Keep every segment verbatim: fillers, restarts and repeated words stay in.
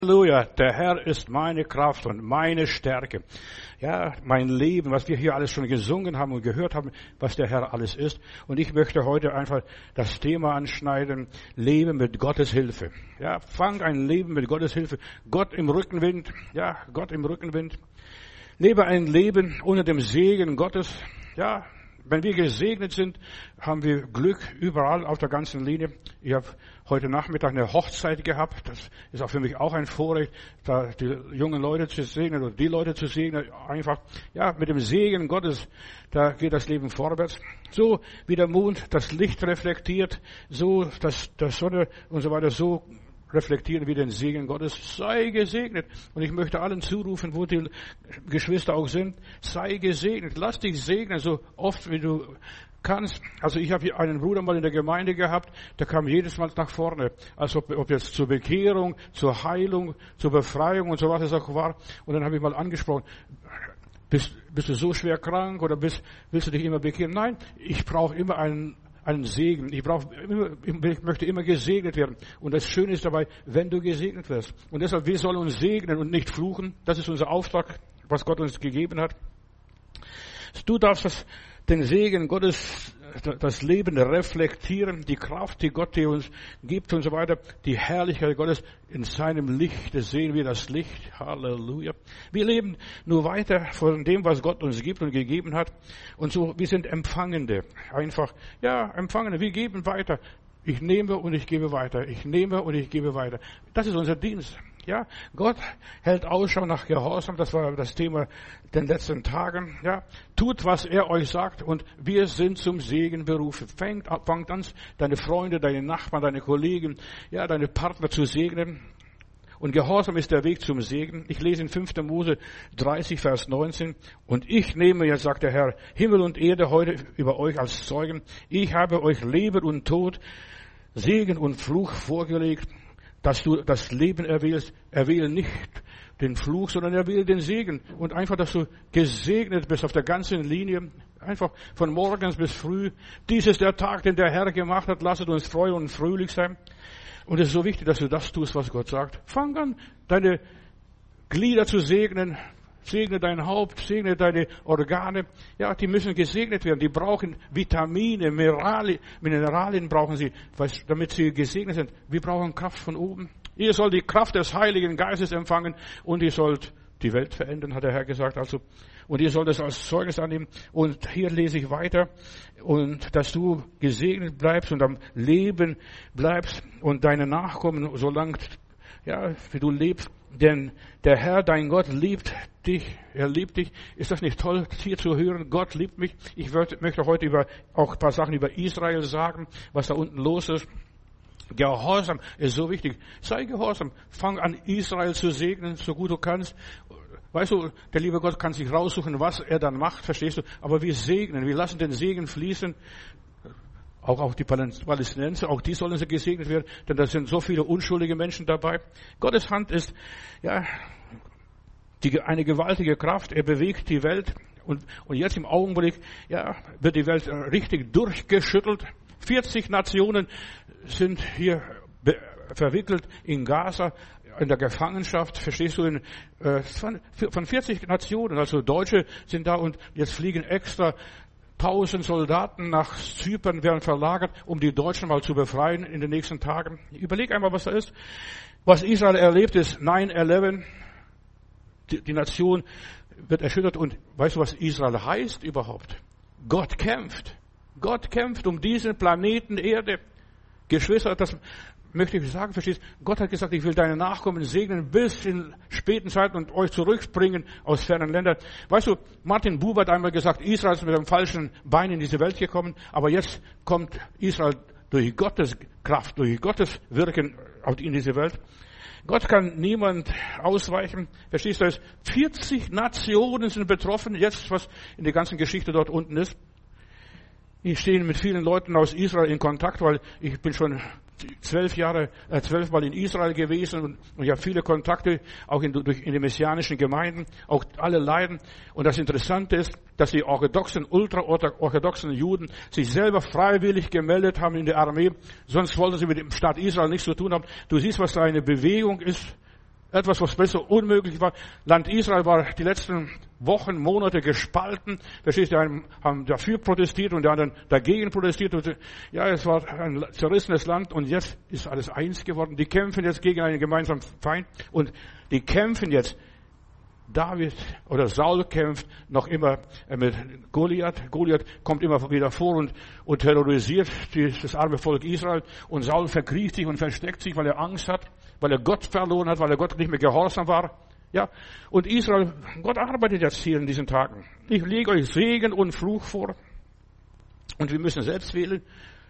Halleluja, der Herr ist meine Kraft und meine Stärke. Ja, mein Leben, was wir hier alles schon gesungen haben und gehört haben, was der Herr alles ist. Und ich möchte heute einfach das Thema anschneiden, Leben mit Gottes Hilfe. Ja, fang ein Leben mit Gottes Hilfe. Gott im Rückenwind, ja, Gott im Rückenwind. Lebe ein Leben unter dem Segen Gottes, ja. Wenn wir gesegnet sind, haben wir Glück überall auf der ganzen Linie. Ich habe heute Nachmittag eine Hochzeit gehabt. Das ist auch für mich auch ein Vorrecht, da die jungen Leute zu segnen oder die Leute zu segnen. Einfach, ja, mit dem Segen Gottes, da geht das Leben vorwärts. So wie der Mond das Licht reflektiert, so dass der Sonne und so weiter, so reflektieren wir den Segen Gottes. Sei gesegnet. Und ich möchte allen zurufen, wo die Geschwister auch sind, sei gesegnet. Lass dich segnen, so oft wie du kannst. Also ich habe hier einen Bruder mal in der Gemeinde gehabt, der kam jedes Mal nach vorne. Also ob, ob jetzt zur Bekehrung, zur Heilung, zur Befreiung und so was es auch war. Und dann habe ich mal angesprochen, bist, bist du so schwer krank oder bist, willst du dich immer bekehren? Nein, ich brauche immer einen einen Segen. Ich brauche immer, ich möchte immer gesegnet werden. Und das Schöne ist dabei, wenn du gesegnet wirst. Und deshalb, wir sollen uns segnen und nicht fluchen. Das ist unser Auftrag, was Gott uns gegeben hat. Du darfst das, den Segen Gottes, das Leben reflektieren, die Kraft, die Gott dir uns gibt und so weiter, die Herrlichkeit Gottes in seinem Licht, das sehen wir das Licht, Halleluja. Wir leben nur weiter von dem, was Gott uns gibt und gegeben hat und so, wir sind Empfangende, einfach, ja, Empfangende, wir geben weiter. Ich nehme und ich gebe weiter, ich nehme und ich gebe weiter. Das ist unser Dienst. Ja, Gott hält Ausschau nach Gehorsam, das war das Thema den letzten Tagen. Ja, tut, was er euch sagt und wir sind zum Segen berufen. Fängt, fangt an, deine Freunde, deine Nachbarn, deine Kollegen, ja, deine Partner zu segnen. Und Gehorsam ist der Weg zum Segen. Ich lese in fünfter Mose dreißig, Vers neunzehn. Und ich nehme, jetzt sagt der Herr, Himmel und Erde heute über euch als Zeugen. Ich habe euch Leben und Tod, Segen und Fluch vorgelegt. Dass du das Leben erwählst, erwähle nicht den Fluch, sondern erwähle den Segen. Und einfach, dass du gesegnet bist auf der ganzen Linie, einfach von morgens bis früh. Dies ist der Tag, den der Herr gemacht hat, lasset uns freuen und fröhlich sein. Und es ist so wichtig, dass du das tust, was Gott sagt. Fang an, deine Glieder zu segnen. Segne dein Haupt, segne deine Organe. Ja, die müssen gesegnet werden. Die brauchen Vitamine, Mineralien, Mineralien brauchen sie, damit sie gesegnet sind. Wir brauchen Kraft von oben. Ihr sollt die Kraft des Heiligen Geistes empfangen und ihr sollt die Welt verändern, hat der Herr gesagt. Also, und ihr sollt es als Zeugnis annehmen. Und hier lese ich weiter. Und dass du gesegnet bleibst und am Leben bleibst und deine Nachkommen, solange, ja, wie du lebst. Denn der Herr, dein Gott, liebt dich. Er liebt dich. Ist das nicht toll, hier zu hören? Gott liebt mich. Ich möchte heute über, auch ein paar Sachen über Israel sagen, was da unten los ist. Gehorsam ist so wichtig. Sei gehorsam. Fang an, Israel zu segnen, so gut du kannst. Weißt du, der liebe Gott kann sich raussuchen, was er dann macht, verstehst du? Aber wir segnen, wir lassen den Segen fließen. Auch, auch die Palästinenser, auch die sollen sie gesegnet werden, denn da sind so viele unschuldige Menschen dabei. Gottes Hand ist, ja, die, eine gewaltige Kraft. Er bewegt die Welt und, und jetzt im Augenblick, ja, wird die Welt richtig durchgeschüttelt. vierzig Nationen sind hier be- verwickelt in Gaza, in der Gefangenschaft, verstehst du, in, äh, von vierzig Nationen, also Deutsche sind da und jetzt fliegen extra Tausend Soldaten nach Zypern werden verlagert, um die Deutschen mal zu befreien in den nächsten Tagen. Überleg einmal, was da ist. Was Israel erlebt ist neun elf. Die, die Nation wird erschüttert. Und weißt du, was Israel heißt überhaupt? Gott kämpft. Gott kämpft um diesen Planeten Erde. Geschwister, das möchte ich sagen, verstehst? Gott hat gesagt, ich will deine Nachkommen segnen bis in späten Zeiten und euch zurückbringen aus fernen Ländern. Weißt du, Martin Buber hat einmal gesagt, Israel ist mit einem falschen Bein in diese Welt gekommen, aber jetzt kommt Israel durch Gottes Kraft, durch Gottes Wirken in diese Welt. Gott kann niemand ausweichen. Verstehst du das? vierzig Nationen sind betroffen, jetzt was in der ganzen Geschichte dort unten ist. Ich stehe mit vielen Leuten aus Israel in Kontakt, weil ich bin schon zwölf Jahre, äh, zwölfmal in Israel gewesen und, und ich habe viele Kontakte, auch in, durch, in den messianischen Gemeinden, auch alle leiden. Und das Interessante ist, dass die orthodoxen, ultraorthodoxen Juden sich selber freiwillig gemeldet haben in der Armee, sonst wollten sie mit dem Staat Israel nichts zu tun haben. Du siehst, was da eine Bewegung ist. Etwas, was besser unmöglich war. Land Israel war die letzten Wochen, Monate gespalten. Verstehst du, die einen haben dafür protestiert und die anderen dagegen protestiert. Und ja, es war ein zerrissenes Land und jetzt ist alles eins geworden. Die kämpfen jetzt gegen einen gemeinsamen Feind und die kämpfen jetzt. David oder Saul kämpft noch immer mit Goliath. Goliath kommt immer wieder vor und, und terrorisiert das arme Volk Israel. Und Saul verkriecht sich und versteckt sich, weil er Angst hat, weil er Gott verloren hat, weil er Gott nicht mehr gehorsam war. Ja, und Israel, Gott arbeitet jetzt hier in diesen Tagen. Ich lege euch Segen und Fluch vor. Und wir müssen selbst wählen.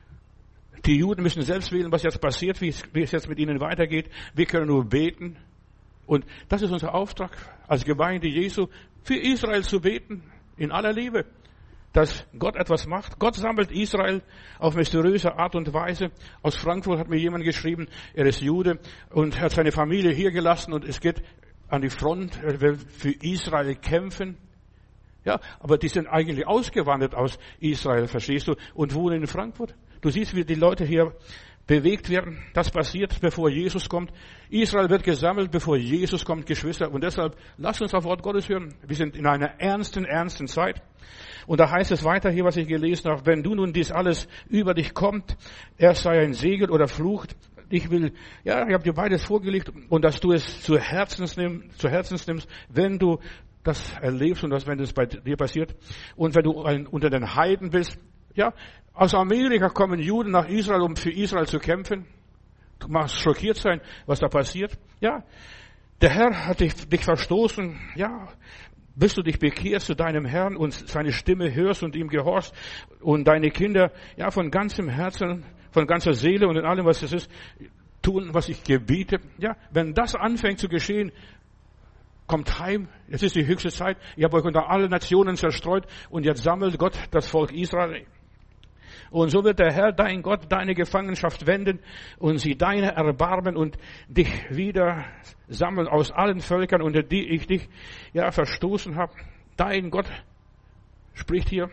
Die Juden müssen selbst wählen, was jetzt passiert, wie es, wie es jetzt mit ihnen weitergeht. Wir können nur beten. Und das ist unser Auftrag als Gemeinde Jesu, für Israel zu beten, in aller Liebe, dass Gott etwas macht. Gott sammelt Israel auf mysteriöse Art und Weise. Aus Frankfurt hat mir jemand geschrieben, er ist Jude und hat seine Familie hier gelassen und es geht an die Front, er will für Israel kämpfen. Ja, aber die sind eigentlich ausgewandert aus Israel, verstehst du, und wohnen in Frankfurt. Du siehst, wie die Leute hier bewegt werden. Das passiert, bevor Jesus kommt. Israel wird gesammelt, bevor Jesus kommt, Geschwister. Und deshalb, lasst uns auf Wort Gottes hören. Wir sind in einer ernsten, ernsten Zeit. Und da heißt es weiter hier, was ich gelesen habe. Wenn du nun dies alles über dich kommt, er sei ein Segen oder Fluch. Ich will, ja, ich habe dir beides vorgelegt. Und dass du es zu Herzen nimmst, zu Herzen nimmst, wenn du das erlebst und das, wenn es bei dir passiert. Und wenn du ein, unter den Heiden bist, ja, aus Amerika kommen Juden nach Israel, um für Israel zu kämpfen. Du magst schockiert sein, was da passiert. Ja, der Herr hat dich, dich verstoßen. Ja, bis du dich bekehrst zu deinem Herrn und seine Stimme hörst und ihm gehorchst und deine Kinder, ja, von ganzem Herzen, von ganzer Seele und in allem, was es ist, tun, was ich gebiete. Ja, wenn das anfängt zu geschehen, kommt heim. Es ist die höchste Zeit. Ich habe euch unter alle Nationen zerstreut und jetzt sammelt Gott das Volk Israel. Und so wird der Herr, dein Gott, deine Gefangenschaft wenden und sie deine erbarmen und dich wieder sammeln aus allen Völkern, unter die ich dich ja verstoßen habe. Dein Gott spricht hier,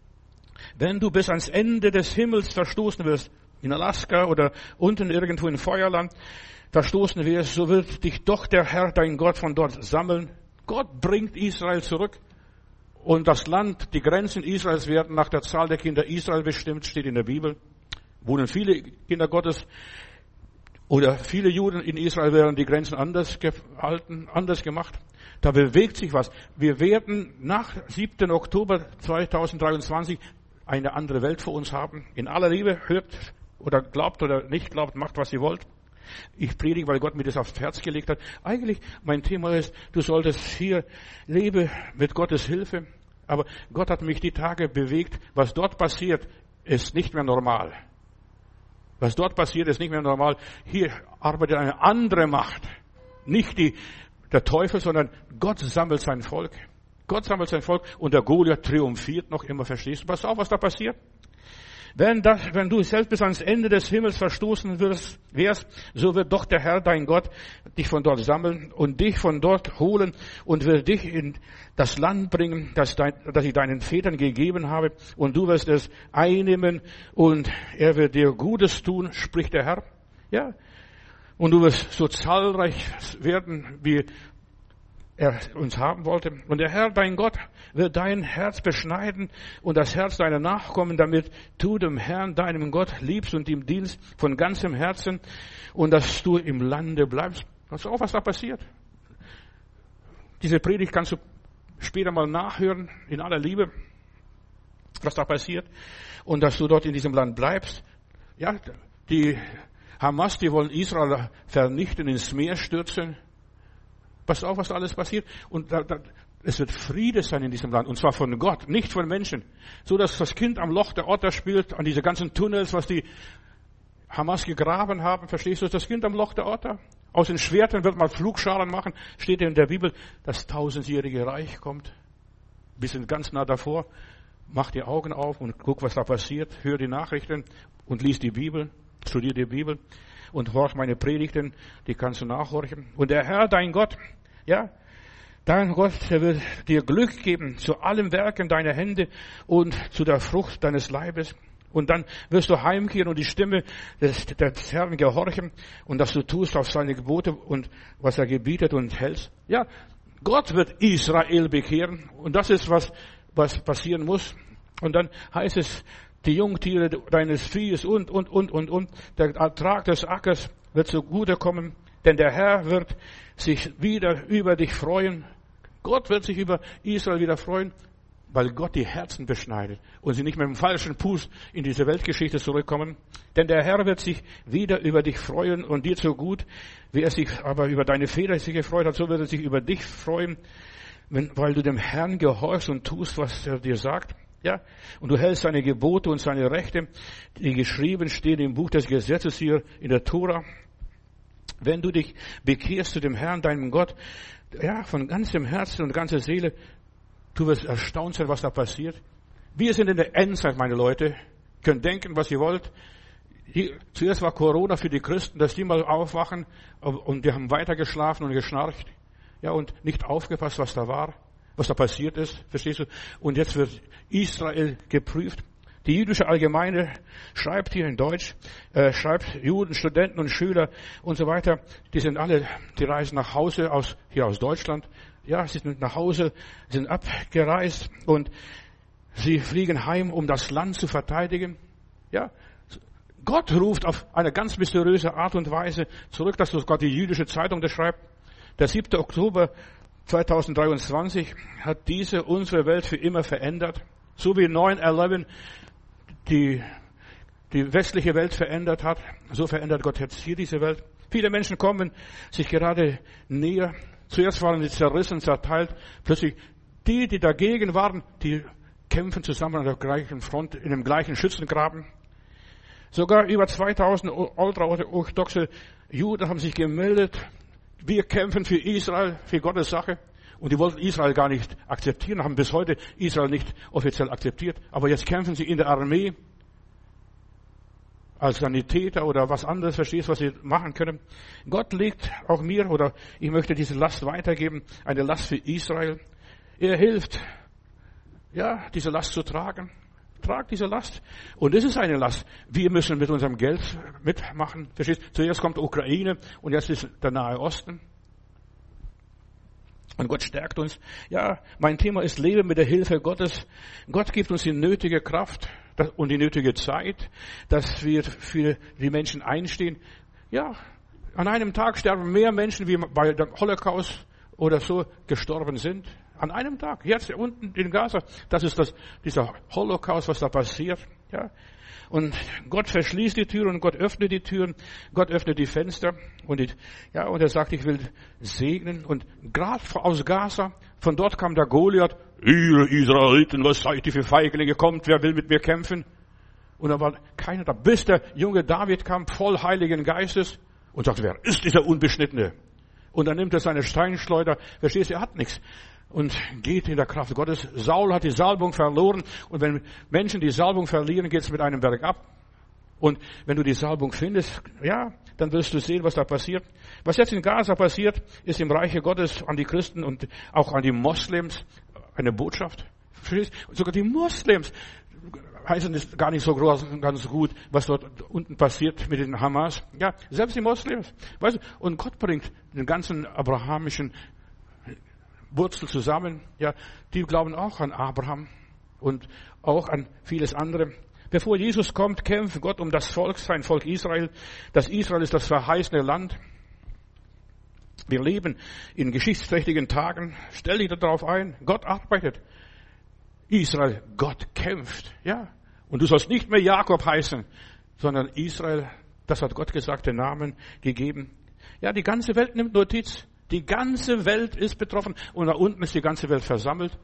wenn du bis ans Ende des Himmels verstoßen wirst, in Alaska oder unten irgendwo in Feuerland verstoßen wirst, so wird dich doch der Herr, dein Gott, von dort sammeln. Gott bringt Israel zurück. Und das Land, die Grenzen Israels werden nach der Zahl der Kinder Israel bestimmt, steht in der Bibel. Wohnen viele Kinder Gottes oder viele Juden in Israel, werden die Grenzen anders gehalten, anders gemacht. Da bewegt sich was. Wir werden nach siebten Oktober zweitausenddreiundzwanzig eine andere Welt vor uns haben. In aller Liebe, hört oder glaubt oder nicht glaubt, macht, was ihr wollt. Ich predige, weil Gott mir das aufs Herz gelegt hat. Eigentlich, mein Thema ist, du solltest hier leben mit Gottes Hilfe. Aber Gott hat mich die Tage bewegt. Was dort passiert, ist nicht mehr normal. Was dort passiert, ist nicht mehr normal. Hier arbeitet eine andere Macht. Nicht die, der Teufel, sondern Gott sammelt sein Volk. Gott sammelt sein Volk und der Goliath triumphiert noch immer. Verstehst du? Pass auf, was da passiert. Wenn, das, wenn du selbst bis ans Ende des Himmels verstoßen wirst, wärst, so wird doch der Herr, dein Gott, dich von dort sammeln und dich von dort holen und wird dich in das Land bringen, das, dein, das ich deinen Vätern gegeben habe. Und du wirst es einnehmen und er wird dir Gutes tun, spricht der Herr. Ja. Und du wirst so zahlreich werden, wie er uns haben wollte. Und der Herr, dein Gott, wird dein Herz beschneiden und das Herz deiner Nachkommen, damit du dem Herrn, deinem Gott, liebst und ihm dienst von ganzem Herzen und dass du im Lande bleibst. Pass auf, was da passiert. Diese Predigt kannst du später mal nachhören, in aller Liebe, was da passiert. Und dass du dort in diesem Land bleibst. Ja, die Hamas, die wollen Israel vernichten, ins Meer stürzen. Pass auf, was da alles passiert. Und da, da, es wird Friede sein in diesem Land. Und zwar von Gott, nicht von Menschen. So, dass das Kind am Loch der Otter spielt, an diese ganzen Tunnels, was die Hamas gegraben haben. Verstehst du? Das Kind am Loch der Otter. Aus den Schwertern wird man Flugscharen machen. Steht in der Bibel, das tausendjährige Reich kommt. Wir sind ganz nah davor. Mach die Augen auf und guck, was da passiert. Hör die Nachrichten und lies die Bibel. Studier die Bibel. Und horch meine Predigten, die kannst du nachhorchen. Und der Herr, dein Gott, ja, dein Gott, der wird dir Glück geben zu allen Werken deiner Hände und zu der Frucht deines Leibes. Und dann wirst du heimkehren und die Stimme des, des Herrn gehorchen und dass du tust auf seine Gebote und was er gebietet und hältst. Ja, Gott wird Israel bekehren und das ist was, was passieren muss. Und dann heißt es, die Jungtiere deines Viehs und, und, und, und, und, der Ertrag des Ackers wird zugute kommen, denn der Herr wird sich wieder über dich freuen. Gott wird sich über Israel wieder freuen, weil Gott die Herzen beschneidet und sie nicht mit dem falschen Fuß in diese Weltgeschichte zurückkommen. Denn der Herr wird sich wieder über dich freuen und dir so gut, wie er sich aber über deine Väter sich gefreut hat, so wird er sich über dich freuen, wenn, weil du dem Herrn gehorchst und tust, was er dir sagt. Ja, und du hältst seine Gebote und seine Rechte, die geschrieben stehen im Buch des Gesetzes hier in der Tora. Wenn du dich bekehrst zu dem Herrn, deinem Gott, ja, von ganzem Herzen und ganzer Seele, du wirst erstaunt sein, was da passiert. Wir sind in der Endzeit, meine Leute. Ihr könnt denken, was ihr wollt. Hier, zuerst war Corona für die Christen, dass die mal aufwachen und die haben weiter geschlafen und geschnarcht. Ja, und nicht aufgepasst, was da war, was da passiert ist. Verstehst du? Und jetzt wird Israel geprüft. Die jüdische Allgemeine schreibt hier in Deutsch, äh, schreibt Juden, Studenten und Schüler und so weiter. Die sind alle, die reisen nach Hause aus, hier aus Deutschland. Ja, sie sind nach Hause, sind abgereist und sie fliegen heim, um das Land zu verteidigen. Ja, Gott ruft auf eine ganz mysteriöse Art und Weise zurück, dass sogar die jüdische Zeitung das schreibt. Der siebte Oktober zweitausenddreiundzwanzig hat diese unsere Welt für immer verändert. So wie neun elf die, die westliche Welt verändert hat, so verändert Gott jetzt hier diese Welt. Viele Menschen kommen sich gerade näher. Zuerst waren sie zerrissen, zerteilt. Plötzlich die, die dagegen waren, die kämpfen zusammen an der gleichen Front, in dem gleichen Schützengraben. Sogar über zweitausend ultraorthodoxe Juden haben sich gemeldet. Wir kämpfen für Israel, für Gottes Sache. Und die wollten Israel gar nicht akzeptieren, haben bis heute Israel nicht offiziell akzeptiert. Aber jetzt kämpfen sie in der Armee als Sanitäter oder was anderes, verstehst, was sie machen können. Gott legt auch mir, oder ich möchte diese Last weitergeben, eine Last für Israel. Er hilft, ja, diese Last zu tragen. Trag diese Last. Und es ist eine Last. Wir müssen mit unserem Geld mitmachen. Verstehst? Zuerst kommt Ukraine und jetzt ist der Nahe Osten. Und Gott stärkt uns. Ja, mein Thema ist Leben mit der Hilfe Gottes. Gott gibt uns die nötige Kraft und die nötige Zeit, dass wir für die Menschen einstehen. Ja, an einem Tag sterben mehr Menschen, wie bei dem Holocaust oder so gestorben sind. An einem Tag. Jetzt unten in Gaza. Das ist das, dieser Holocaust, was da passiert. Ja. Und Gott verschließt die Türen und Gott öffnet die Türen. Gott öffnet die Fenster. Und, die, ja, und er sagt, ich will segnen. Und gerade aus Gaza, von dort kam der Goliath. Ihr Israeliten, was seid ihr für Feiglinge? Kommt, wer will mit mir kämpfen? Und da war keiner da. Bis der junge David kam, voll Heiligen Geistes. Und sagte, wer ist dieser Unbeschnittene? Und dann nimmt er seine Steinschleuder. Verstehst du, er hat nichts. Und geht in der Kraft Gottes. Saul hat die Salbung verloren. Und wenn Menschen die Salbung verlieren, geht es mit einem Berg ab. Und wenn du die Salbung findest, ja, dann wirst du sehen, was da passiert. Was jetzt in Gaza passiert, ist im Reiche Gottes an die Christen und auch an die Moslems eine Botschaft. Sogar die Moslems heißen es gar nicht so groß, ganz gut, was dort unten passiert mit den Hamas. Ja, selbst die Moslems. Weißt du, und Gott bringt den ganzen abrahamischen Wurzel zusammen, ja, die glauben auch an Abraham und auch an vieles andere. Bevor Jesus kommt, kämpft Gott um das Volk, sein Volk Israel. Das Israel ist das verheißene Land. Wir leben in geschichtsträchtigen Tagen. Stell dich darauf ein. Gott arbeitet. Israel, Gott kämpft, ja. Und du sollst nicht mehr Jakob heißen, sondern Israel, das hat Gott gesagt, den Namen gegeben. Ja, die ganze Welt nimmt Notiz. Die ganze Welt ist betroffen und da unten ist die ganze Welt versammelt.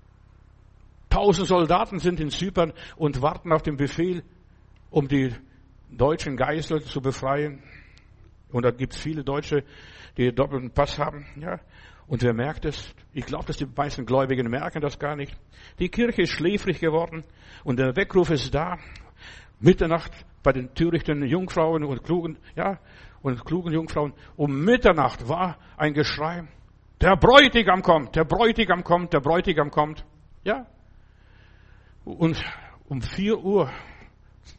Tausend Soldaten sind in Zypern und warten auf den Befehl, um die deutschen Geiseln zu befreien. Und da gibt es viele Deutsche, die doppelten Pass haben. Ja. Und wer merkt es? Ich glaube, dass die meisten Gläubigen merken das gar nicht. Die Kirche ist schläfrig geworden und der Weckruf ist da. Mitternacht bei den törichten Jungfrauen und klugen, ja, und klugen Jungfrauen. Um Mitternacht war ein Geschrei. Der Bräutigam kommt, der Bräutigam kommt, der Bräutigam kommt. Ja. Und um vier Uhr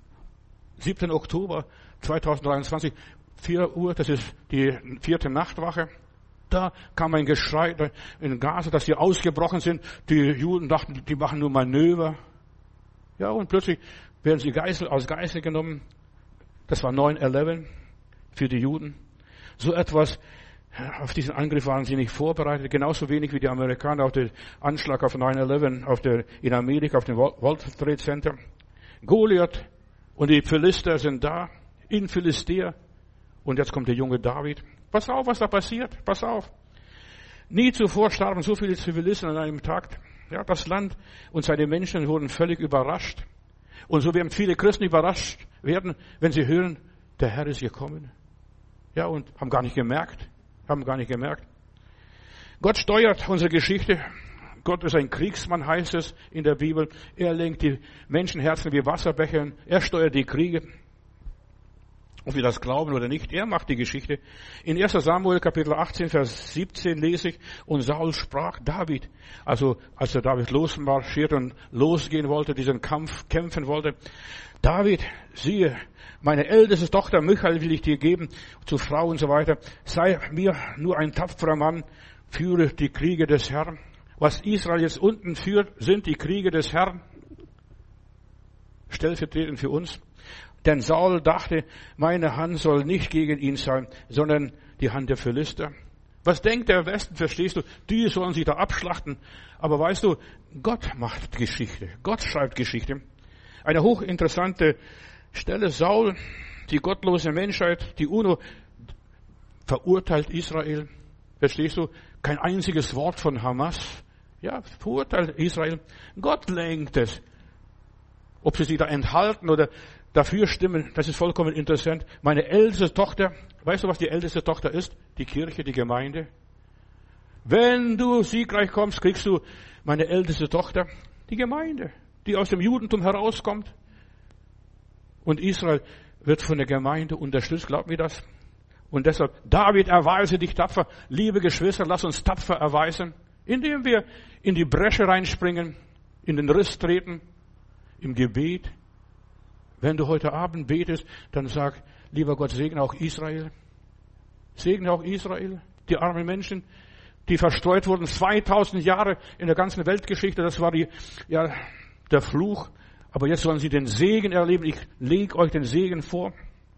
siebten Oktober zweitausenddreiundzwanzig, vier Uhr, das ist die vierte Nachtwache. Da kam ein Geschrei in Gaza, dass sie ausgebrochen sind. Die Juden dachten, die machen nur Manöver. Ja, und plötzlich werden sie Geisel, als Geisel genommen. Das war neun elf für die Juden. So etwas, auf diesen Angriff waren sie nicht vorbereitet. Genauso wenig wie die Amerikaner auf den Anschlag auf neun elf auf der, in Amerika auf dem World Trade Center. Goliath und die Philister sind da, in Philistea. Und jetzt kommt der junge David. Pass auf, was da passiert. Pass auf. Nie zuvor starben so viele Zivilisten an einem Tag. Ja, das Land und seine Menschen wurden völlig überrascht. Und so werden viele Christen überrascht werden, wenn sie hören, der Herr ist gekommen. Ja, und haben gar nicht gemerkt. Haben gar nicht gemerkt. Gott steuert unsere Geschichte. Gott ist ein Kriegsmann, heißt es in der Bibel. Er lenkt die Menschenherzen wie Wasserbecher. Er steuert die Kriege. Ob wir das glauben oder nicht, er macht die Geschichte. In erster Samuel Kapitel achtzehn, Vers siebzehn lese ich, und Saul sprach David, also als der David losmarschiert und losgehen wollte, diesen Kampf kämpfen wollte, David, siehe, meine älteste Tochter Michael will ich dir geben, zu Frau und so weiter, sei mir nur ein tapferer Mann, führe die Kriege des Herrn. Was Israel jetzt unten führt, sind die Kriege des Herrn, stellvertretend für uns. Denn Saul dachte, meine Hand soll nicht gegen ihn sein, sondern die Hand der Philister. Was denkt der Westen, verstehst du? Die sollen sich da abschlachten. Aber weißt du, Gott macht Geschichte. Gott schreibt Geschichte. Eine hochinteressante Stelle. Saul, die gottlose Menschheit, die UNO verurteilt Israel. Verstehst du? Kein einziges Wort von Hamas. Ja, verurteilt Israel. Gott lenkt es. Ob sie sich da enthalten oder dafür stimmen, das ist vollkommen interessant. Meine älteste Tochter, weißt du, was die älteste Tochter ist? Die Kirche, die Gemeinde. Wenn du siegreich kommst, kriegst du meine älteste Tochter, die Gemeinde, die aus dem Judentum herauskommt. Und Israel wird von der Gemeinde unterstützt, glaubt mir das? Und deshalb, David, erweise dich tapfer. Liebe Geschwister, lass uns tapfer erweisen, indem wir in die Bresche reinspringen, in den Riss treten, im Gebet. Wenn du heute Abend betest, dann sag, lieber Gott, segne auch Israel. Segne auch Israel, die armen Menschen, die verstreut wurden, zweitausend Jahre in der ganzen Weltgeschichte. Das war die, ja, der Fluch. Aber jetzt sollen sie den Segen erleben. Ich lege euch den Segen vor.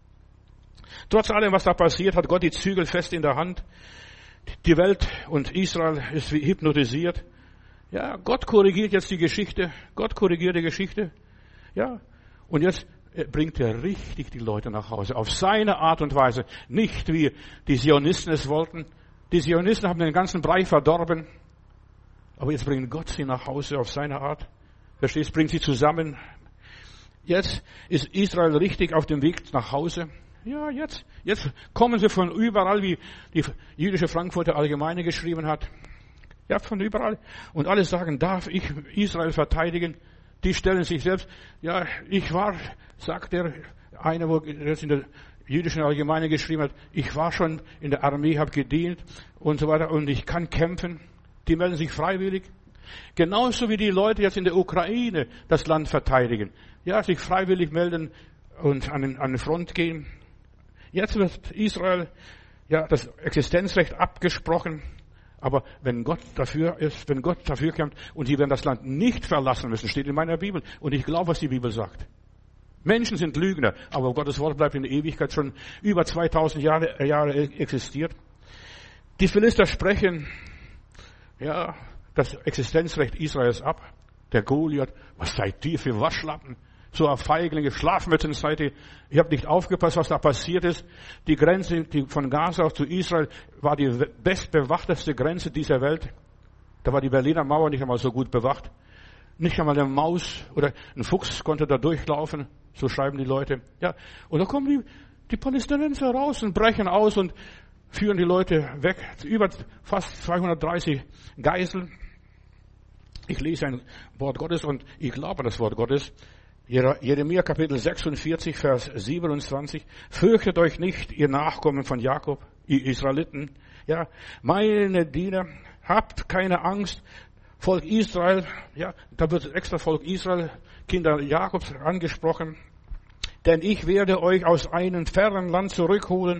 Trotz allem, was da passiert, hat Gott die Zügel fest in der Hand. Die Welt und Israel ist wie hypnotisiert. Ja, Gott korrigiert jetzt die Geschichte. Gott korrigiert die Geschichte. Ja, und jetzt bringt er richtig die Leute nach Hause. Auf seine Art und Weise. Nicht wie die Zionisten es wollten. Die Zionisten haben den ganzen Brei verdorben. Aber jetzt bringt Gott sie nach Hause auf seine Art. Verstehst? Bringt sie zusammen. Jetzt ist Israel richtig auf dem Weg nach Hause. Ja, jetzt. Jetzt kommen sie von überall, wie die jüdische Frankfurter Allgemeine geschrieben hat. Ja, von überall. Und alle sagen, darf ich Israel verteidigen? Die stellen sich selbst, ja, ich war, sagt der eine, wo jetzt in der jüdischen Allgemeine geschrieben hat, ich war schon in der Armee, habe gedient und so weiter und ich kann kämpfen. Die melden sich freiwillig. Genauso wie die Leute jetzt in der Ukraine das Land verteidigen. Ja, sich freiwillig melden und an den, an die Front gehen. Jetzt wird Israel, ja, das Existenzrecht abgesprochen. Aber wenn Gott dafür ist, wenn Gott dafür kommt und sie werden das Land nicht verlassen müssen, steht in meiner Bibel. Und ich glaube, was die Bibel sagt. Menschen sind Lügner, aber Gottes Wort bleibt in der Ewigkeit schon über zweitausend Jahre, Jahre existiert. Die Philister sprechen, ja, das Existenzrecht Israels ab. Der Goliath, was seid ihr für Waschlappen? So ein Feiglinge, Schlafmützen seid ihr. Ihr habt nicht aufgepasst, was da passiert ist. Die Grenze die von Gaza zu Israel war die bestbewachteste Grenze dieser Welt. Da war die Berliner Mauer nicht einmal so gut bewacht. Nicht einmal eine Maus oder ein Fuchs konnte da durchlaufen. So schreiben die Leute. Ja, und da kommen die, die Palästinenser raus und brechen aus und führen die Leute weg. Über fast zweihundertdreißig Geiseln. Ich lese ein Wort Gottes und ich glaube das Wort Gottes. Jeremia Kapitel sechsundvierzig, Vers siebenundzwanzig. Fürchtet euch nicht, ihr Nachkommen von Jakob, ihr Israeliten. Ja, meine Diener, habt keine Angst. Volk Israel, ja, da wird extra Volk Israel, Kinder Jakobs angesprochen. Denn ich werde euch aus einem fernen Land zurückholen.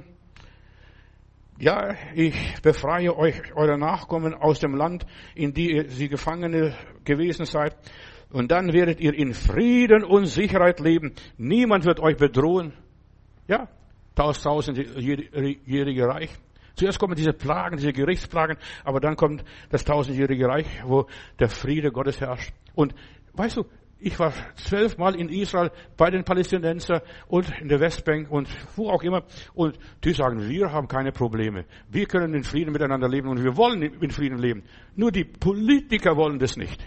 Ja, ich befreie euch, eure Nachkommen aus dem Land, in die ihr sie Gefangene gewesen seid. Und dann werdet ihr in Frieden und Sicherheit leben. Niemand wird euch bedrohen. Ja, tausendjährige Reich. Zuerst kommen diese Plagen, diese Gerichtsplagen, aber dann kommt das tausendjährige Reich, wo der Friede Gottes herrscht. Und weißt du, ich war zwölfmal in Israel bei den Palästinensern und in der Westbank und wo auch immer. Und die sagen, wir haben keine Probleme. Wir können in Frieden miteinander leben und wir wollen in Frieden leben. Nur die Politiker wollen das nicht.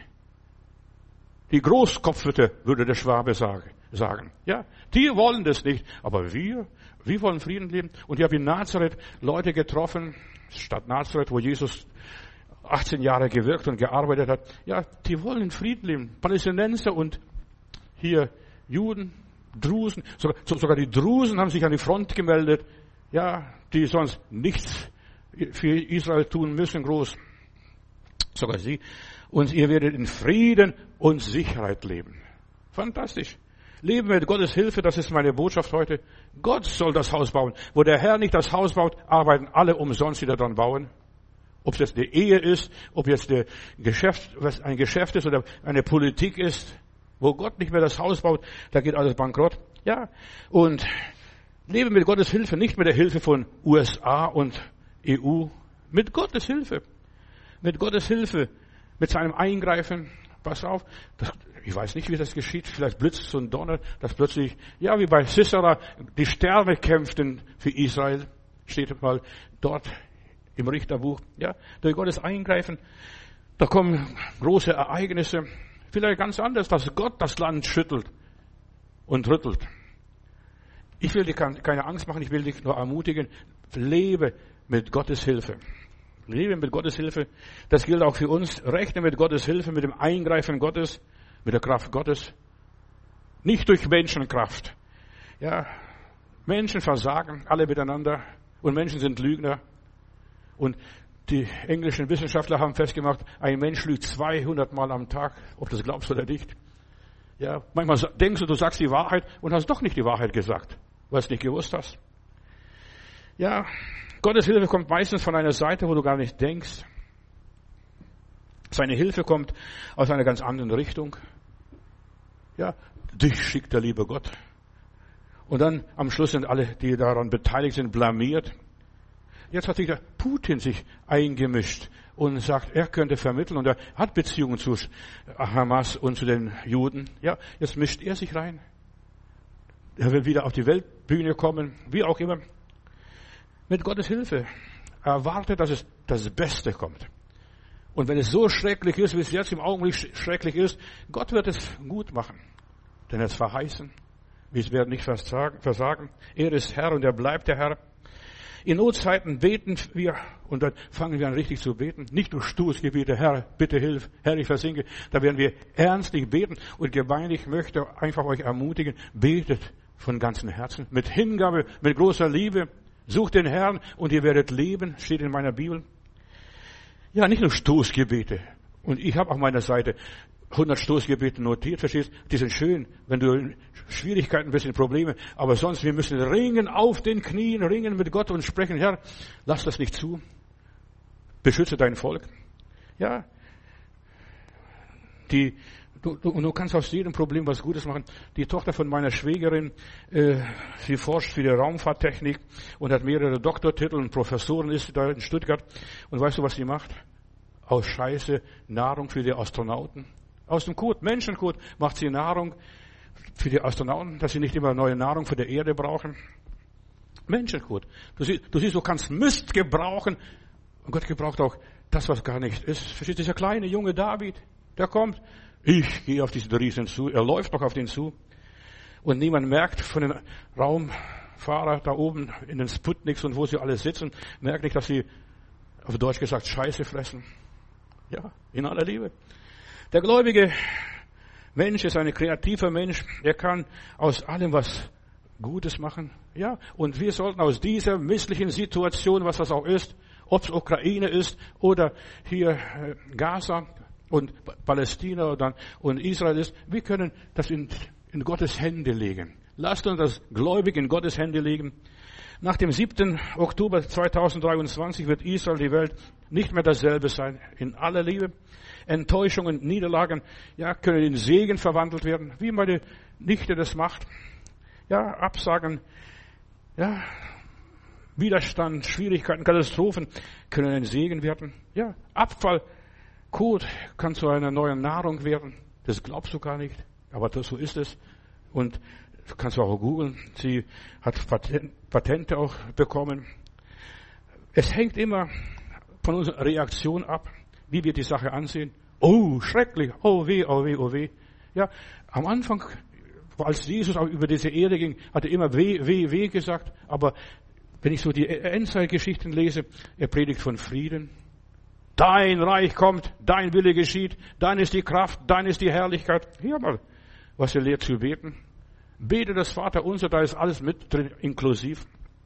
Die Großkopfete, würde der Schwabe sagen. Ja, die wollen das nicht. Aber wir, wir wollen Frieden leben. Und ich habe in Nazareth Leute getroffen, Stadt Nazareth, wo Jesus achtzehn Jahre gewirkt und gearbeitet hat. Ja, die wollen in Frieden leben. Palästinenser und hier Juden, Drusen. Sogar, sogar die Drusen haben sich an die Front gemeldet. Ja, die sonst nichts für Israel tun müssen, groß. Sogar sie. Und ihr werdet in Frieden und Sicherheit leben. Fantastisch. Leben mit Gottes Hilfe, das ist meine Botschaft heute. Gott soll das Haus bauen. Wo der Herr nicht das Haus baut, arbeiten alle umsonst, die daran bauen. Ob es jetzt eine Ehe ist, ob jetzt ein Geschäft, was ein Geschäft ist oder eine Politik ist. Wo Gott nicht mehr das Haus baut, da geht alles bankrott. Ja. Und leben mit Gottes Hilfe, nicht mit der Hilfe von U S A und E U. Mit Gottes Hilfe. Mit Gottes Hilfe. Mit seinem Eingreifen, pass auf, das, ich weiß nicht, wie das geschieht, vielleicht blitzt und donnert, dass plötzlich, ja, wie bei Sisera, die Sterne kämpften für Israel, steht mal dort im Richterbuch, ja, durch Gottes Eingreifen, da kommen große Ereignisse, vielleicht ganz anders, dass Gott das Land schüttelt und rüttelt. Ich will dir keine Angst machen, ich will dich nur ermutigen, lebe mit Gottes Hilfe. Lebe mit Gottes Hilfe. Das gilt auch für uns. Rechne mit Gottes Hilfe, mit dem Eingreifen Gottes, mit der Kraft Gottes. Nicht durch Menschenkraft. Ja, Menschen versagen, alle miteinander. Und Menschen sind Lügner. Und die englischen Wissenschaftler haben festgemacht, ein Mensch lügt zweihundert Mal am Tag, ob du das glaubst oder nicht. Ja, manchmal denkst du, du sagst die Wahrheit und hast doch nicht die Wahrheit gesagt, weil du es nicht gewusst hast. Ja, Gottes Hilfe kommt meistens von einer Seite, wo du gar nicht denkst. Seine Hilfe kommt aus einer ganz anderen Richtung. Ja, dich schickt der liebe Gott. Und dann am Schluss sind alle, die daran beteiligt sind, blamiert. Jetzt hat sich der Putin sich eingemischt und sagt, er könnte vermitteln und er hat Beziehungen zu Hamas und zu den Juden. Ja, jetzt mischt er sich rein. Er will wieder auf die Weltbühne kommen, wie auch immer. Mit Gottes Hilfe erwartet, dass es das Beste kommt. Und wenn es so schrecklich ist, wie es jetzt im Augenblick schrecklich ist, Gott wird es gut machen. Denn er ist verheißen. Wir werden nicht versagen. Er ist Herr und er bleibt der Herr. In Notzeiten beten wir und dann fangen wir an richtig zu beten. Nicht nur Stoßgebete, Herr, bitte hilf, Herr, ich versinke. Da werden wir ernstlich beten und Gemeinde, ich möchte einfach euch ermutigen, betet von ganzem Herzen, mit Hingabe, mit großer Liebe. Sucht den Herrn und ihr werdet leben, steht in meiner Bibel. Ja, nicht nur Stoßgebete. Und ich habe auf meiner Seite hundert Stoßgebete notiert, verstehst? Die sind schön, wenn du in Schwierigkeiten bist, in Probleme. Aber sonst, wir müssen ringen, auf den Knien, ringen mit Gott und sprechen, Herr, lass das nicht zu. Beschütze dein Volk. Ja, die, du, du, du kannst aus jedem Problem was Gutes machen. Die Tochter von meiner Schwägerin, äh, sie forscht für die Raumfahrttechnik und hat mehrere Doktortitel und Professoren ist da in Stuttgart. Und weißt du, was sie macht? Aus Scheiße Nahrung für die Astronauten. Aus dem Kot, Menschenkot, macht sie Nahrung für die Astronauten, dass sie nicht immer neue Nahrung für die Erde brauchen. Menschenkot. Du siehst, du siehst, du kannst Mist gebrauchen. Und Gott gebraucht auch das, was gar nicht ist. Verstehst du, dieser kleine junge David, der kommt. Ich gehe auf diesen Riesen zu. Er läuft noch auf den zu. Und niemand merkt von den Raumfahrer da oben in den Sputniks und wo sie alle sitzen, merkt nicht, dass sie, auf Deutsch gesagt, Scheiße fressen. Ja, in aller Liebe. Der gläubige Mensch ist ein kreativer Mensch. Er kann aus allem was Gutes machen. Ja, und wir sollten aus dieser misslichen Situation, was das auch ist, ob es Ukraine ist oder hier Gaza und Palästina und Israel ist, wir können das in, in Gottes Hände legen. Lasst uns das gläubig in Gottes Hände legen. Nach dem siebten Oktober zweitausenddreiundzwanzig wird Israel, die Welt, nicht mehr dasselbe sein. In aller Liebe. Enttäuschungen, Niederlagen, ja, können in Segen verwandelt werden, wie meine Nichte das macht. Ja, Absagen, ja, Widerstand, Schwierigkeiten, Katastrophen können ein Segen werden. Ja, Abfall, Kot kann zu einer neuen Nahrung werden. Das glaubst du gar nicht, aber das, so ist es. Und du kannst auch googeln. Sie hat Patente auch bekommen. Es hängt immer von unserer Reaktion ab, wie wir die Sache ansehen. Oh, schrecklich, oh weh, oh weh, oh weh. Ja, am Anfang, als Jesus über diese Erde ging, hat er immer weh, weh, weh gesagt. Aber wenn ich so die Endzeitgeschichten lese, er predigt von Frieden. Dein Reich kommt, dein Wille geschieht, dein ist die Kraft, dein ist die Herrlichkeit. Hier mal, was er lehrt zu beten. Bete das Vaterunser, da ist alles mit drin, inklusiv.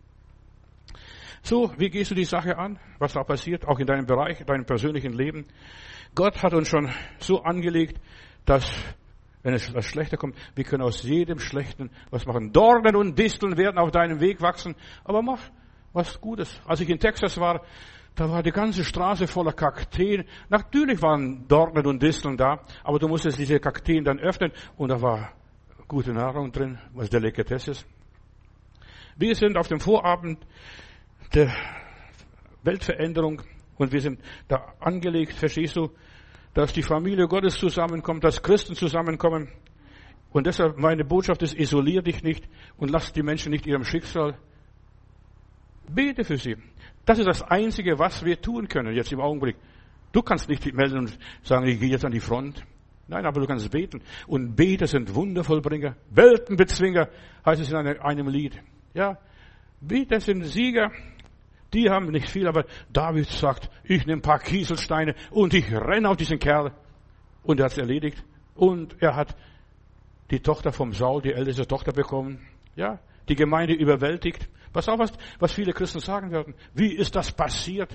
So, wie gehst du die Sache an? Was da passiert? Auch in deinem Bereich, in deinem persönlichen Leben. Gott hat uns schon so angelegt, dass, wenn es was Schlechter kommt, wir können aus jedem Schlechten was machen. Dornen und Disteln werden auf deinem Weg wachsen. Aber mach was Gutes. Als ich in Texas war, da war die ganze Straße voller Kakteen. Natürlich waren Dornen und Disteln da, aber du musstest diese Kakteen dann öffnen und da war gute Nahrung drin, was Delikatesse ist. Wir sind auf dem Vorabend der Weltveränderung und wir sind da angelegt, verstehst du, dass die Familie Gottes zusammenkommt, dass Christen zusammenkommen. Und deshalb meine Botschaft ist, isolier dich nicht und lass die Menschen nicht ihrem Schicksal. Bete für sie. Das ist das Einzige, was wir tun können jetzt im Augenblick. Du kannst nicht melden und sagen, ich gehe jetzt an die Front. Nein, aber du kannst beten. Und Beter sind Wundervollbringer, Weltenbezwinger, heißt es in einem Lied. Ja, Beter sind Sieger. Die haben nicht viel, aber David sagt, ich nehme ein paar Kieselsteine und ich renne auf diesen Kerl. Und er hat es erledigt. Und er hat die Tochter vom Saul, die älteste Tochter bekommen. Ja, die Gemeinde überwältigt. Pass auf, was, was viele Christen sagen werden. Wie ist das passiert?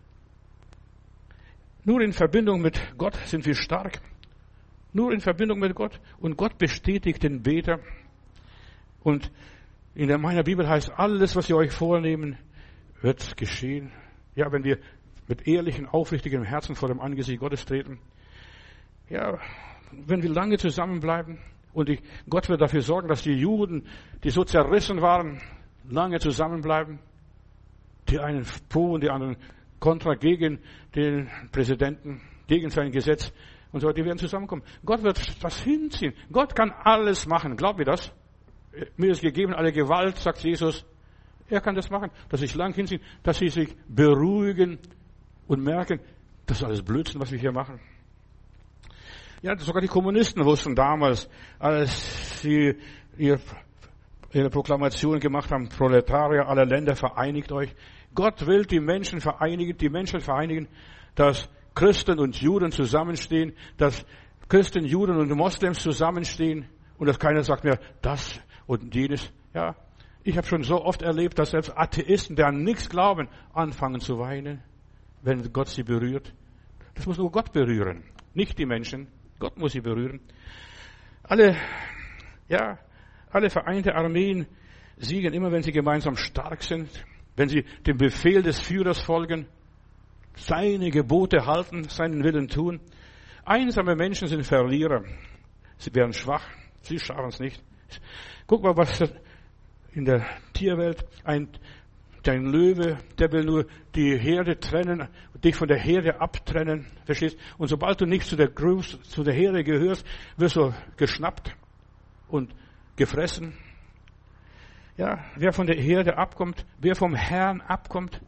Nur in Verbindung mit Gott sind wir stark. Nur in Verbindung mit Gott. Und Gott bestätigt den Beter. Und in meiner Bibel heißt, alles, was ihr euch vornehmen, wird geschehen. Ja, wenn wir mit ehrlichem, aufrichtigem Herzen vor dem Angesicht Gottes treten. Ja, wenn wir lange zusammenbleiben und ich, Gott wird dafür sorgen, dass die Juden, die so zerrissen waren, lange zusammenbleiben. Die einen pro und die anderen kontra gegen den Präsidenten, gegen sein Gesetz und so, die werden zusammenkommen. Gott wird das hinziehen. Gott kann alles machen. Glaubt mir das? Mir ist gegeben alle Gewalt, sagt Jesus. Er kann das machen, dass sie sich lang hinziehen, dass sie sich beruhigen und merken, das ist alles Blödsinn, was wir hier machen. Ja, sogar die Kommunisten wussten damals, als sie ihre, ihre Proklamation gemacht haben, Proletarier aller Länder, vereinigt euch. Gott will die Menschen vereinigen, die Menschen vereinigen, dass Christen und Juden zusammenstehen, dass Christen, Juden und Moslems zusammenstehen und dass keiner sagt mehr, das und jenes. Ja, ich habe schon so oft erlebt, dass selbst Atheisten, die an nichts glauben, anfangen zu weinen, wenn Gott sie berührt. Das muss nur Gott berühren, nicht die Menschen. Gott muss sie berühren. Alle, ja, alle vereinte Armeen siegen immer, wenn sie gemeinsam stark sind, wenn sie dem Befehl des Führers folgen, seine Gebote halten, seinen Willen tun. Einsame Menschen sind Verlierer. Sie werden schwach, sie schaffen es nicht. Guck mal, was in der Tierwelt ein, ein Löwe, der will nur die Herde trennen, dich von der Herde abtrennen, verstehst? Und sobald du nicht zu der Größe, zu der Herde gehörst, wirst du geschnappt und gefressen. Ja, wer von der Herde abkommt, wer vom Herrn abkommt,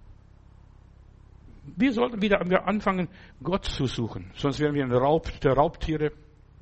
wir sollten wieder anfangen, Gott zu suchen, sonst wären wir ein Raub der Raubtiere.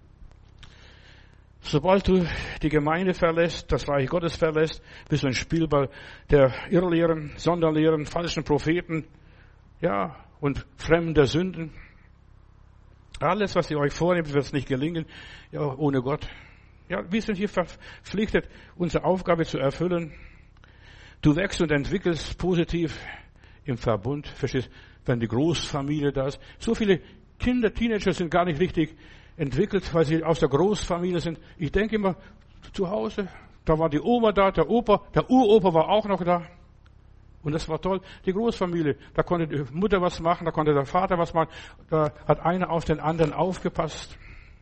Sobald du die Gemeinde verlässt, das Reich Gottes verlässt, bist du ein Spielball der Irrlehren, Sonderlehren, falschen Propheten, ja, und fremder Sünden. Alles, was ihr euch vornehmt, wird es nicht gelingen, ja, ohne Gott. Ja, wir sind hier verpflichtet, unsere Aufgabe zu erfüllen. Du wächst und entwickelst positiv im Verbund, verstehst, wenn die Großfamilie da ist. So viele Kinder, Teenager sind gar nicht richtig entwickelt, weil sie aus der Großfamilie sind. Ich denke immer, zu Hause, Da war die Oma da, der Opa, der Uropa war auch noch da. Und das war toll. Die Großfamilie, da konnte die Mutter was machen, da konnte der Vater was machen. Da hat einer auf den anderen aufgepasst.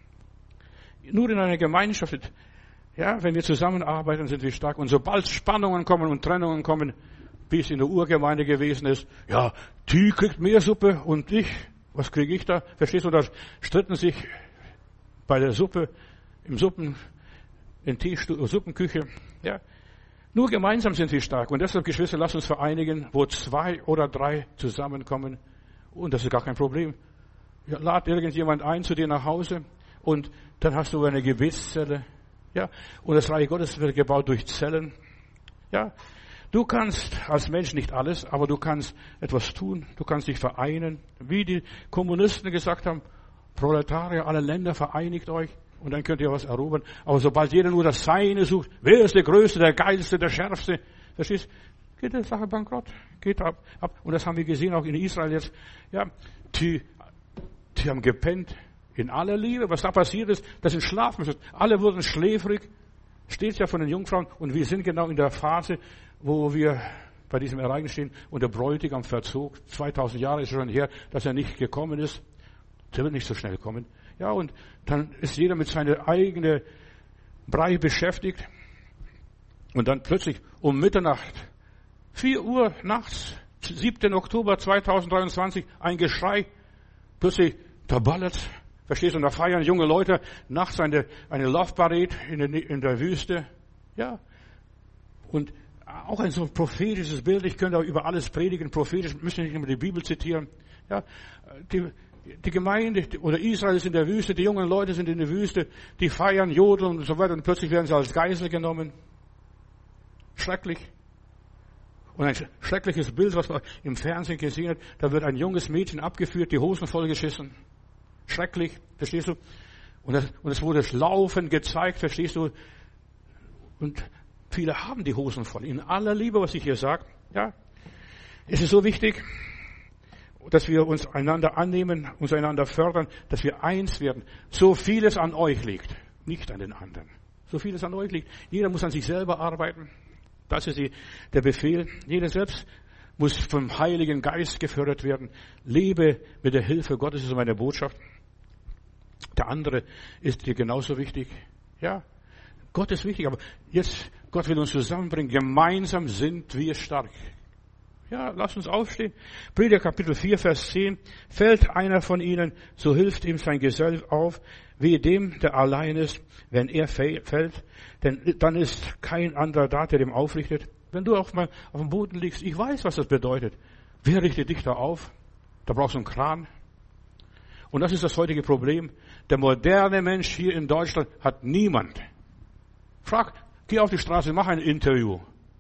Nur in einer Gemeinschaft, ja, wenn wir zusammenarbeiten, sind wir stark. Und sobald Spannungen kommen und Trennungen kommen, wie es in der Urgemeinde gewesen ist, ja, die kriegt mehr Suppe und ich, was kriege ich da? Verstehst du, da stritten sich bei der Suppe, im Suppen, in Teestuhl, Suppenküche, ja. Nur gemeinsam sind wir stark. Und deshalb, Geschwister, lasst uns vereinigen, wo zwei oder drei zusammenkommen. Und das ist gar kein Problem. Ja, lad irgendjemand ein zu dir nach Hause und dann hast du eine Gebetszelle. Ja, und das Reich Gottes wird gebaut durch Zellen. Ja, du kannst als Mensch nicht alles, aber du kannst etwas tun. Du kannst dich vereinen. Wie die Kommunisten gesagt haben, Proletarier aller Länder, vereinigt euch. Und dann könnt ihr was erobern. Aber sobald jeder nur das Seine sucht, wer ist der Größte, der Geilste, der Schärfste, verstehst, geht die Sache bankrott, geht ab, ab. Und das haben wir gesehen auch in Israel jetzt. Ja, die, die haben gepennt in aller Liebe. Was da passiert ist, das sind Schlafmüsse. Alle wurden schläfrig. Steht ja von den Jungfrauen. Und wir sind genau in der Phase, wo wir bei diesem Ereignis stehen. Und der Bräutigam verzog. zweitausend Jahre ist schon her, dass er nicht gekommen ist. Der wird nicht so schnell kommen. Ja, und dann ist jeder mit seiner eigenen Brei beschäftigt. Und dann plötzlich um Mitternacht, vier Uhr nachts, siebten Oktober zweitausenddreiundzwanzig, ein Geschrei. Plötzlich, da ballert's. Verstehst du? Und da feiern junge Leute nachts eine, eine Love Parade in der, in der Wüste. Ja. Und auch ein so prophetisches Bild. Ich könnte auch über alles predigen, prophetisch, müssen nicht immer die Bibel zitieren. Ja. Die, Die Gemeinde oder Israel ist in der Wüste, die jungen Leute sind in der Wüste, die feiern, jodeln und so weiter und plötzlich werden sie als Geisel genommen. Schrecklich. Und ein schreckliches Bild, was man im Fernsehen gesehen hat, da wird ein junges Mädchen abgeführt, die Hosen vollgeschissen. Schrecklich, verstehst du? Und, das, und es wurde laufend gezeigt, verstehst du? Und viele haben die Hosen voll. In aller Liebe, was ich hier sage, ja. Es ist so wichtig, dass wir uns einander annehmen, uns einander fördern, dass wir eins werden. So vieles an euch liegt, nicht an den anderen. So vieles an euch liegt. Jeder muss an sich selber arbeiten. Das ist die, der Befehl. Jeder selbst muss vom Heiligen Geist gefördert werden. Lebe mit der Hilfe Gottes, das ist meine Botschaft. Der andere ist dir genauso wichtig. Ja, Gott ist wichtig, aber jetzt, Gott will uns zusammenbringen. Gemeinsam sind wir stark. Ja, lasst uns aufstehen. Prediger Kapitel vier, Vers zehn. Fällt einer von ihnen, so hilft ihm sein Gesell auf, wie dem, der allein ist, wenn er fällt. Denn dann ist kein anderer da, der ihm aufrichtet. Wenn du auch mal auf dem Boden liegst, ich weiß, was das bedeutet. Wer richtet dich da auf? Da brauchst du einen Kran. Und das ist das heutige Problem. Der moderne Mensch hier in Deutschland hat niemand. Frag, geh auf die Straße, mach ein Interview.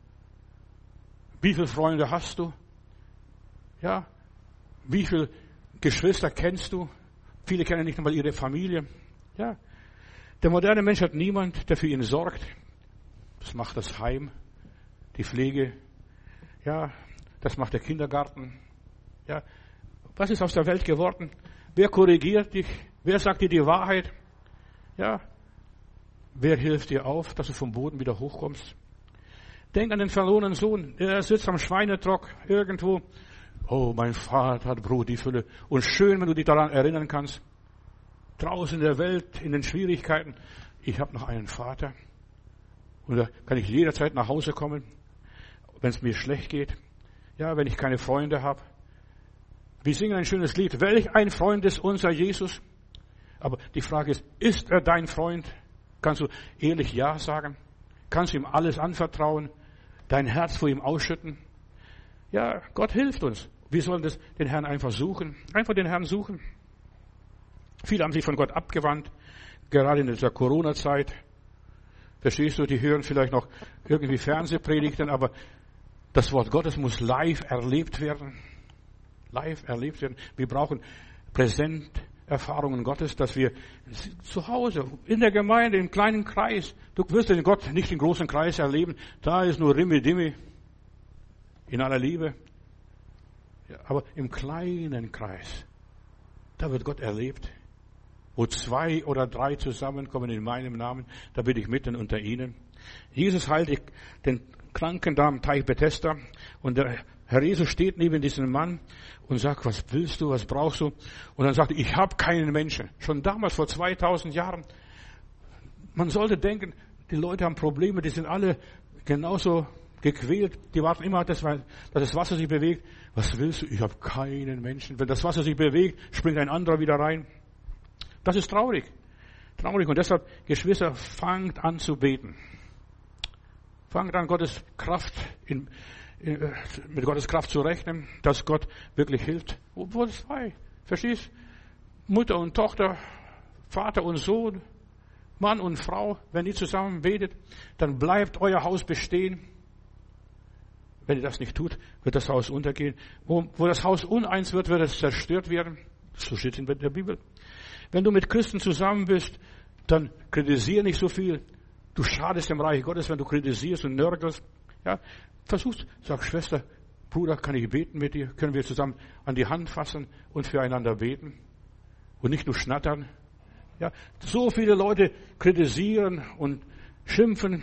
Wie viele Freunde hast du? Ja. Wie viele Geschwister kennst du? Viele kennen nicht einmal ihre Familie. Ja. Der moderne Mensch hat niemand, der für ihn sorgt. Das macht das Heim, die Pflege. Ja. Das macht der Kindergarten. Ja. Was ist aus der Welt geworden? Wer korrigiert dich? Wer sagt dir die Wahrheit? Ja. Wer hilft dir auf, dass du vom Boden wieder hochkommst? Denk an den verlorenen Sohn. Er sitzt am Schweinetrock irgendwo. Oh, mein Vater hat Brot, die Fülle. Und schön, wenn du dich daran erinnern kannst. Draußen in der Welt, in den Schwierigkeiten. Ich habe noch einen Vater. Und da kann ich jederzeit nach Hause kommen, wenn es mir schlecht geht. Ja, wenn ich keine Freunde habe. Wir singen ein schönes Lied. Welch ein Freund ist unser Jesus? Aber die Frage ist, ist er dein Freund? Kannst du ehrlich Ja sagen? Kannst du ihm alles anvertrauen? Dein Herz vor ihm ausschütten? Ja, Gott hilft uns. Wir sollen das, den Herrn einfach suchen. Einfach den Herrn suchen. Viele haben sich von Gott abgewandt. Gerade in dieser Corona-Zeit. Verstehst du, die hören vielleicht noch irgendwie Fernsehpredigten, aber das Wort Gottes muss live erlebt werden. Live erlebt werden. Wir brauchen Präsenterfahrungen Gottes, dass wir zu Hause, in der Gemeinde, im kleinen Kreis, du wirst den Gott nicht im großen Kreis erleben, da ist nur Rimmi-Dimmi, in aller Liebe. Ja, aber im kleinen Kreis, da wird Gott erlebt. Wo zwei oder drei zusammenkommen in meinem Namen, da bin ich mitten unter ihnen. Jesus heilt den Kranken da am Teich Bethesda und der Herr Jesus steht neben diesem Mann und sagt, was willst du, was brauchst du? Und dann sagt er, ich habe keinen Menschen. Schon damals, vor zweitausend Jahren. Man sollte denken, die Leute haben Probleme, die sind alle genauso gequält. Die warten immer, dass das Wasser sich bewegt. Was willst du? Ich habe keinen Menschen. Wenn das Wasser sich bewegt, springt ein anderer wieder rein. Das ist traurig. Traurig. Und deshalb, Geschwister, fangt an zu beten. Fangt an, Gottes Kraft in, in, mit Gottes Kraft zu rechnen, dass Gott wirklich hilft. Obwohl es zwei. Verstehst? Mutter und Tochter, Vater und Sohn, Mann und Frau, wenn die zusammen betet, dann bleibt euer Haus bestehen. Wenn ihr das nicht tut, wird das Haus untergehen. Wo, wo das Haus uneins wird, wird es zerstört werden. So steht es in der Bibel. Wenn du mit Christen zusammen bist, dann kritisiere nicht so viel. Du schadest dem Reich Gottes, wenn du kritisierst und nörgelst. Ja, versuchst, sag Schwester, Bruder, kann ich beten mit dir? Können wir zusammen an die Hand fassen und füreinander beten? Und nicht nur schnattern. Ja, so viele Leute kritisieren und schimpfen,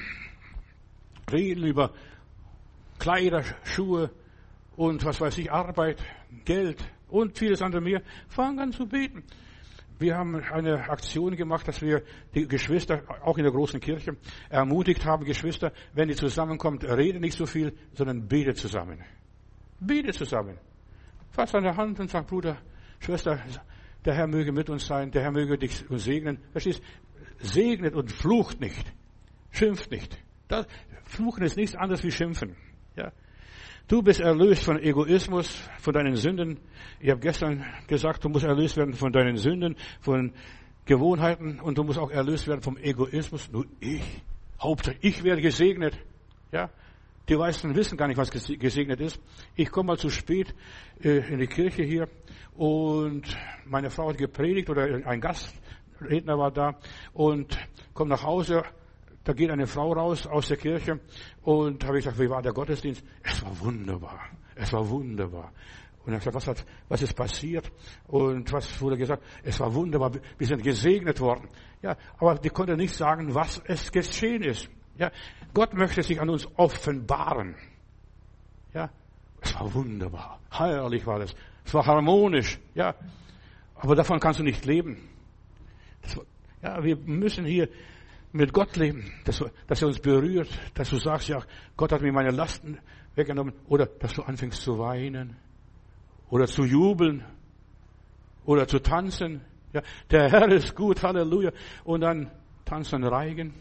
reden über Kleider, Schuhe und was weiß ich, Arbeit, Geld und vieles andere mehr. Fang an zu beten. Wir haben eine Aktion gemacht, dass wir die Geschwister, auch in der großen Kirche, ermutigt haben, Geschwister, wenn ihr zusammenkommt, redet nicht so viel, sondern betet zusammen. Betet zusammen. Fass an der Hand und sag, Bruder, Schwester, der Herr möge mit uns sein, der Herr möge dich segnen. Verstehst? Segnet und flucht nicht. Schimpft nicht. Das, Fluchen ist nichts anderes wie Schimpfen. Ja. Du bist erlöst von Egoismus, von deinen Sünden. Ich habe gestern gesagt, du musst erlöst werden von deinen Sünden, von Gewohnheiten und du musst auch erlöst werden vom Egoismus. Nur ich. Hauptsache, ich werde gesegnet. Ja. Die meisten wissen gar nicht, was gesegnet ist. Ich komme mal zu spät äh, in die Kirche hier und meine Frau hat gepredigt oder ein Gastredner war da und komme nach Hause. Da geht eine Frau raus aus der Kirche und habe ich gesagt, wie war der Gottesdienst? Es war wunderbar. Es war wunderbar. Und er hat gesagt, was hat, was ist passiert? Und was wurde gesagt? Es war wunderbar. Wir sind gesegnet worden. Ja, aber die konnte nicht sagen, was es geschehen ist. Ja, Gott möchte sich an uns offenbaren. Ja, es war wunderbar. Herrlich war das. Es war harmonisch. Ja, aber davon kannst du nicht leben. Das war, ja, wir müssen hier mit Gott leben, dass, dass er uns berührt, dass du sagst, ja, Gott hat mir meine Lasten weggenommen, oder dass du anfängst zu weinen, oder zu jubeln, oder zu tanzen. Ja, der Herr ist gut, Halleluja. Und dann tanzen und reigen.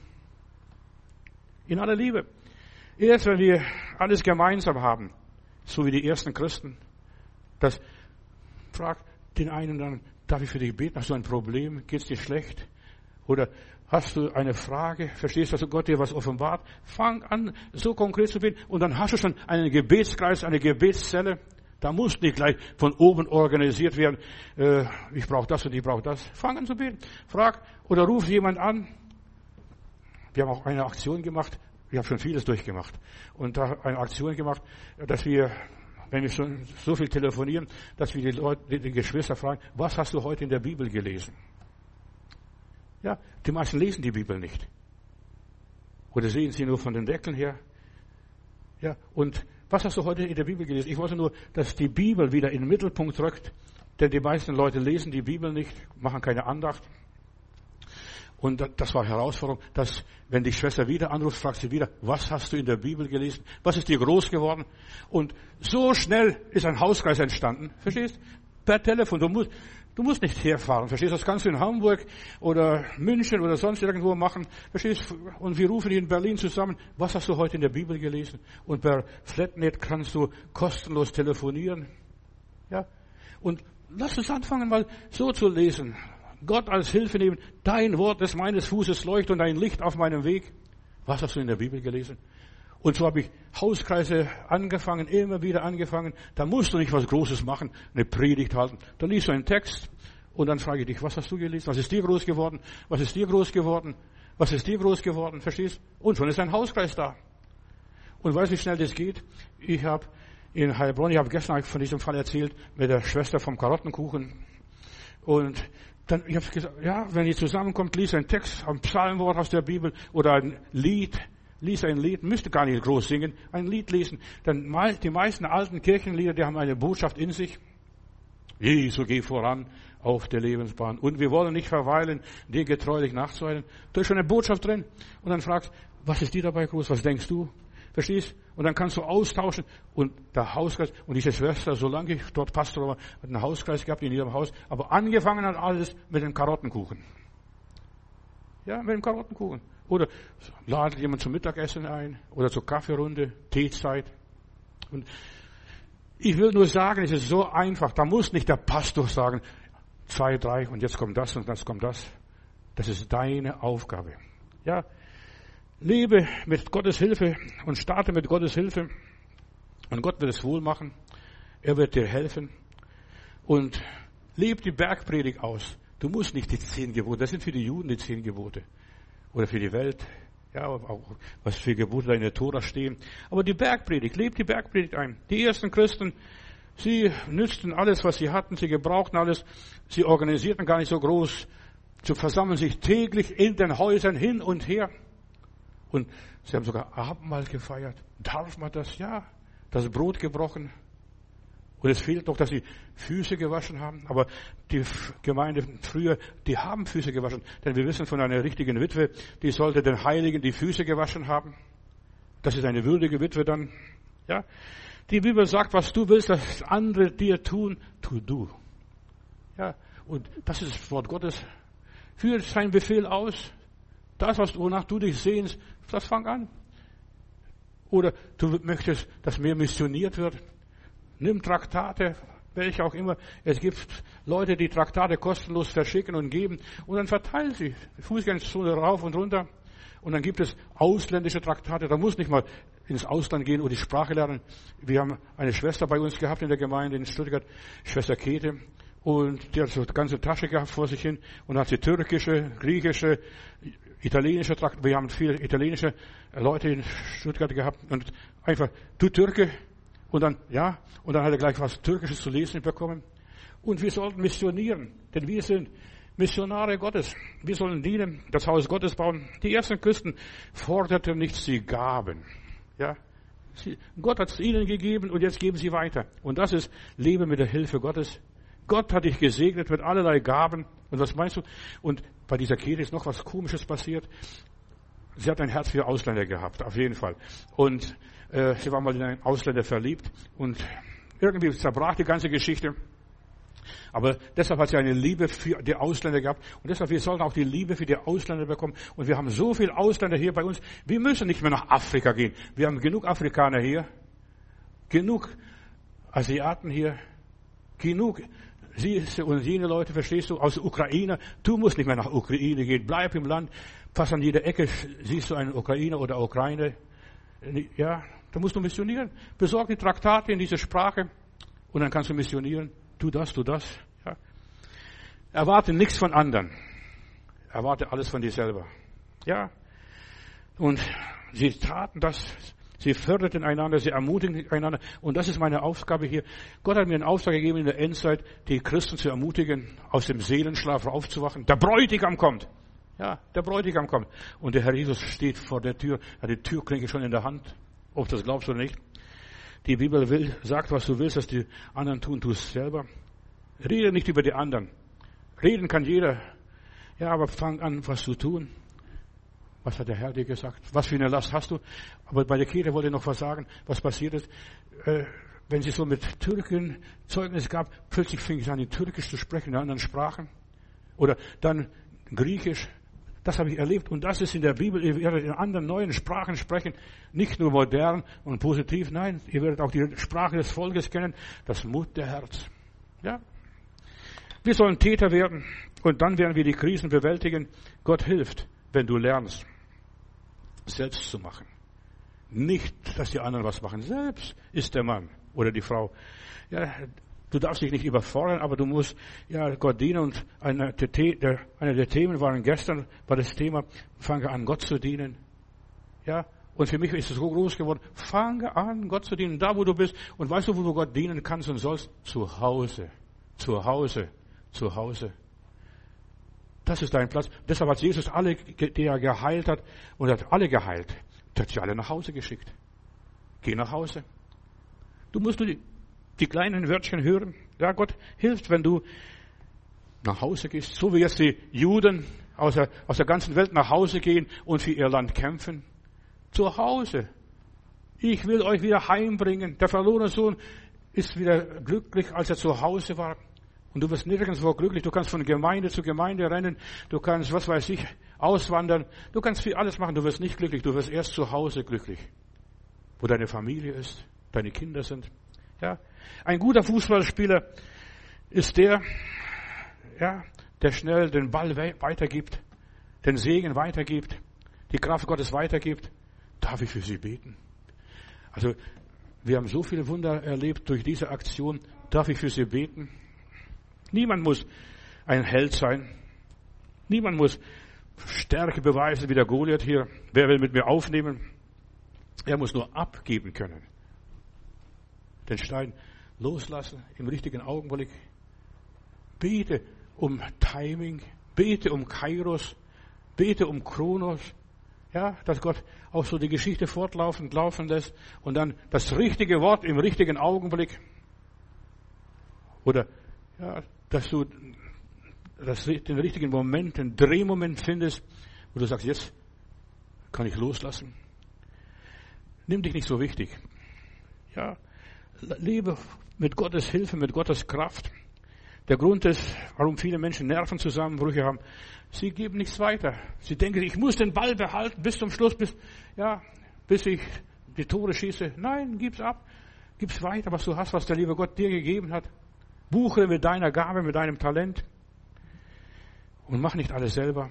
In aller Liebe. Erst wenn wir alles gemeinsam haben, so wie die ersten Christen, das fragt den einen dann, darf ich für dich beten? Hast du ein Problem? Geht's dir schlecht? Oder hast du eine Frage? Verstehst du, dass Gott dir was offenbart? Fang an, so konkret zu beten. Und dann hast du schon einen Gebetskreis, eine Gebetszelle. Da muss nicht gleich von oben organisiert werden. Äh, ich brauche das und ich brauche das. Fang an zu beten. Frag oder ruf jemand an. Wir haben auch eine Aktion gemacht. Ich habe schon vieles durchgemacht. Und da eine Aktion gemacht, dass wir, wenn wir schon so viel telefonieren, dass wir die Leute, die Geschwister fragen, was hast du heute in der Bibel gelesen? Ja, die meisten lesen die Bibel nicht. Oder sehen sie nur von den Deckeln her. Ja, und was hast du heute in der Bibel gelesen? Ich wollte nur, dass die Bibel wieder in den Mittelpunkt rückt, denn die meisten Leute lesen die Bibel nicht, machen keine Andacht. Und das war Herausforderung, dass, wenn die Schwester wieder anruft, fragt sie wieder, was hast du in der Bibel gelesen? Was ist dir groß geworden? Und so schnell ist ein Hauskreis entstanden. Verstehst? Per Telefon. Du musst, du musst nicht herfahren. Verstehst? Das kannst du in Hamburg oder München oder sonst irgendwo machen. Verstehst? Und wir rufen hier in Berlin zusammen. Was hast du heute in der Bibel gelesen? Und per Flatnet kannst du kostenlos telefonieren. Ja? Und lass uns anfangen, mal so zu lesen. Gott als Hilfe nehmen. Dein Wort ist meines Fußes Leucht und ein Licht auf meinem Weg. Was hast du in der Bibel gelesen? Und so habe ich Hauskreise angefangen, immer wieder angefangen. Da musst du nicht was Großes machen, eine Predigt halten. Da liest du einen Text und dann frage ich dich, was hast du gelesen? Was ist dir groß geworden? Was ist dir groß geworden? Was ist dir groß geworden? Verstehst? Und schon ist ein Hauskreis da. Und weißt du, wie schnell das geht? Ich habe in Heilbronn, ich habe gestern von diesem Fall erzählt, mit der Schwester vom Karottenkuchen. Und dann, ich habe gesagt, ja, wenn ihr zusammenkommt, liest einen Text, ein Psalmwort aus der Bibel oder ein Lied Lies ein Lied, müsste gar nicht groß singen, ein Lied lesen. Denn die meisten alten Kirchenlieder, die haben eine Botschaft in sich. Jesu, geh voran auf der Lebensbahn. Und wir wollen nicht verweilen, dir getreulich nachzueilen. Da ist schon eine Botschaft drin. Und dann fragst, was ist dir dabei groß? Was denkst du? Verstehst? Und dann kannst du austauschen. Und der Hauskreis, und diese Schwester, solange ich dort Pastor war, hat einen Hauskreis gehabt in ihrem Haus. Aber angefangen hat alles mit dem Karottenkuchen. Ja, mit dem Karottenkuchen. Oder ladet jemand zum Mittagessen ein. Oder zur Kaffeerunde, Teezeit. Und ich will nur sagen, es ist so einfach. Da muss nicht der Pastor sagen, zwei, drei, und jetzt kommt das und jetzt kommt das. Das ist deine Aufgabe. Ja, lebe mit Gottes Hilfe und starte mit Gottes Hilfe. Und Gott wird es wohl machen. Er wird dir helfen. Und lebe die Bergpredigt aus. Du musst nicht die zehn Gebote, das sind für die Juden die zehn Gebote. Oder für die Welt. Ja, auch was für Gebote da in der Tora stehen. Aber die Bergpredigt, lebt die Bergpredigt ein. Die ersten Christen, sie nützten alles, was sie hatten, sie gebrauchten alles, sie organisierten gar nicht so groß, sie versammeln sich täglich in den Häusern hin und her. Und sie haben sogar Abendmahl gefeiert. Darf man das? Ja. Das Brot gebrochen. Und es fehlt noch, dass sie Füße gewaschen haben. Aber die Gemeinde früher, die haben Füße gewaschen. Denn wir wissen von einer richtigen Witwe, die sollte den Heiligen die Füße gewaschen haben. Das ist eine würdige Witwe dann. Ja. Die Bibel sagt, was du willst, dass andere dir tun, tu du. Ja. Und das ist das Wort Gottes. Führe seinen Befehl aus. Das, was wonach du dich sehnst, das fang an. Oder du möchtest, dass mehr missioniert wird. Nimm Traktate, welche auch immer. Es gibt Leute, die Traktate kostenlos verschicken und geben. Und dann verteil sie. Fußgängerzone rauf und runter. Und dann gibt es ausländische Traktate. Da muss nicht mal ins Ausland gehen oder die Sprache lernen. Wir haben eine Schwester bei uns gehabt in der Gemeinde in Stuttgart, Schwester Käthe. Und die hat so eine ganze Tasche gehabt vor sich hin. Und hat sie türkische, griechische, italienische Traktate. Wir haben viele italienische Leute in Stuttgart gehabt. Und einfach, du Türke. Und dann, ja, und dann hat er gleich was Türkisches zu lesen bekommen. Und wir sollten missionieren, denn wir sind Missionare Gottes. Wir sollen dienen, das Haus Gottes bauen. Die ersten Christen forderten nichts, sie gaben. Ja, sie, Gott hat es ihnen gegeben und jetzt geben sie weiter. Und das ist Leben mit der Hilfe Gottes. Gott hat dich gesegnet mit allerlei Gaben. Und was meinst du? Und bei dieser Käthe ist noch was Komisches passiert. Sie hat ein Herz für Ausländer gehabt, auf jeden Fall. Und äh, sie war mal in einen Ausländer verliebt. Und irgendwie zerbrach die ganze Geschichte. Aber deshalb hat sie eine Liebe für die Ausländer gehabt. Und deshalb, wir sollten auch die Liebe für die Ausländer bekommen. Und wir haben so viele Ausländer hier bei uns. Wir müssen nicht mehr nach Afrika gehen. Wir haben genug Afrikaner hier. Genug Asiaten hier. Genug sie und jene Leute, verstehst du, aus der Ukraine. Du musst nicht mehr nach Ukraine gehen. Bleib im Land. Fast an jeder Ecke siehst du einen Ukrainer oder Ukraine. Ja, da musst du missionieren. Besorg die Traktate in dieser Sprache. Und dann kannst du missionieren. Tu das, tu das. Ja. Erwarte nichts von anderen. Erwarte alles von dir selber. Ja. Und sie taten das. Sie förderten einander, sie ermutigten einander. Und das ist meine Aufgabe hier. Gott hat mir einen Auftrag gegeben in der Endzeit, die Christen zu ermutigen, aus dem Seelenschlaf aufzuwachen. Der Bräutigam kommt. Ja, der Bräutigam kommt. Und der Herr Jesus steht vor der Tür, hat die Türklinke schon in der Hand. Ob du das glaubst oder nicht. Die Bibel will, sagt, was du willst, dass die anderen tun, tu es selber. Rede nicht über die anderen. Reden kann jeder. Ja, aber fang an, was zu tun. Was hat der Herr dir gesagt? Was für eine Last hast du? Aber bei der Käthe wollte ich noch was sagen. Was passiert ist, äh, wenn sie so mit Türken Zeugnis gab, plötzlich fing sie an, in Türkisch zu sprechen, in anderen Sprachen. Oder dann Griechisch. Das habe ich erlebt. Und das ist in der Bibel. Ihr werdet in anderen neuen Sprachen sprechen. Nicht nur modern und positiv. Nein, ihr werdet auch die Sprache des Volkes kennen. Das Mut der Herz. Ja. Wir sollen Täter werden. Und dann werden wir die Krisen bewältigen. Gott hilft, wenn du lernst, selbst zu machen. Nicht, dass die anderen was machen. Selbst ist der Mann oder die Frau. Ja, du darfst dich nicht überfordern, aber du musst ja Gott dienen. Und eine der, eine der Themen waren gestern, war das Thema, fange an, Gott zu dienen. Ja, und für mich ist es so groß geworden, fange an, Gott zu dienen, da wo du bist. Und weißt du, wo du Gott dienen kannst und sollst? Zu Hause, zu Hause, zu Hause. Das ist dein Platz. Deshalb hat Jesus alle, die er geheilt hat, und hat alle geheilt. Der hat sie alle nach Hause geschickt. Geh nach Hause. Du musst nur die, die kleinen Wörtchen hören. Ja, Gott hilft, wenn du nach Hause gehst. So wie jetzt die Juden aus der, aus der ganzen Welt nach Hause gehen und für ihr Land kämpfen. Zu Hause. Ich will euch wieder heimbringen. Der verlorene Sohn ist wieder glücklich, als er zu Hause war. Und du wirst nirgendwo glücklich. Du kannst von Gemeinde zu Gemeinde rennen. Du kannst, was weiß ich, auswandern. Du kannst viel alles machen. Du wirst nicht glücklich. Du wirst erst zu Hause glücklich. Wo deine Familie ist, deine Kinder sind. Ja. Ein guter Fußballspieler ist der, ja, der schnell den Ball weitergibt, den Segen weitergibt, die Kraft Gottes weitergibt. Darf ich für sie beten? Also, wir haben so viele Wunder erlebt durch diese Aktion. Darf ich für sie beten? Niemand muss ein Held sein. Niemand muss Stärke beweisen wie der Goliath hier. Wer will mit mir aufnehmen? Er muss nur abgeben können. Den Stein loslassen im richtigen Augenblick. Bete um Timing. Bete um Kairos. Bete um Chronos. Ja, dass Gott auch so die Geschichte fortlaufend laufen lässt und dann das richtige Wort im richtigen Augenblick. Oder, ja, dass du das, den richtigen Moment, den Drehmoment findest, wo du sagst, jetzt kann ich loslassen. Nimm dich nicht so wichtig. Ja, lebe mit Gottes Hilfe, mit Gottes Kraft. Der Grund ist, warum viele Menschen Nervenzusammenbrüche haben, sie geben nichts weiter. Sie denken, ich muss den Ball behalten bis zum Schluss, bis, ja, bis ich die Tore schieße. Nein, gib's ab. Gib's weiter, was du hast, was der liebe Gott dir gegeben hat. Buche mit deiner Gabe, mit deinem Talent. Und mach nicht alles selber.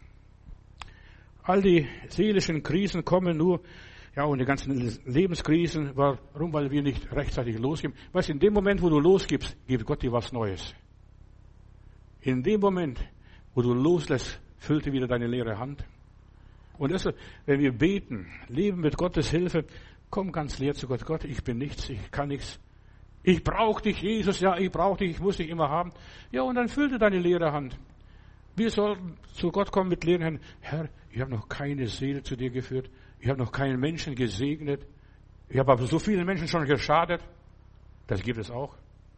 All die seelischen Krisen kommen nur, ja, und die ganzen Lebenskrisen, warum? Weil wir nicht rechtzeitig losgeben. Weißt du, in dem Moment, wo du losgibst, gibt Gott dir was Neues. In dem Moment, wo du loslässt, füllt dir wieder deine leere Hand. Und deshalb, wenn wir beten, leben mit Gottes Hilfe, komm ganz leer zu Gott. Gott, ich bin nichts, ich kann nichts. Ich brauche dich, Jesus, ja, ich brauche dich, ich muss dich immer haben. Ja, und dann füllte deine leere Hand. Wir sollten zu Gott kommen mit leeren Händen. Herr, ich habe noch keine Seele zu dir geführt. Ich habe noch keinen Menschen gesegnet. Ich habe aber so vielen Menschen schon geschadet. Das gibt es auch.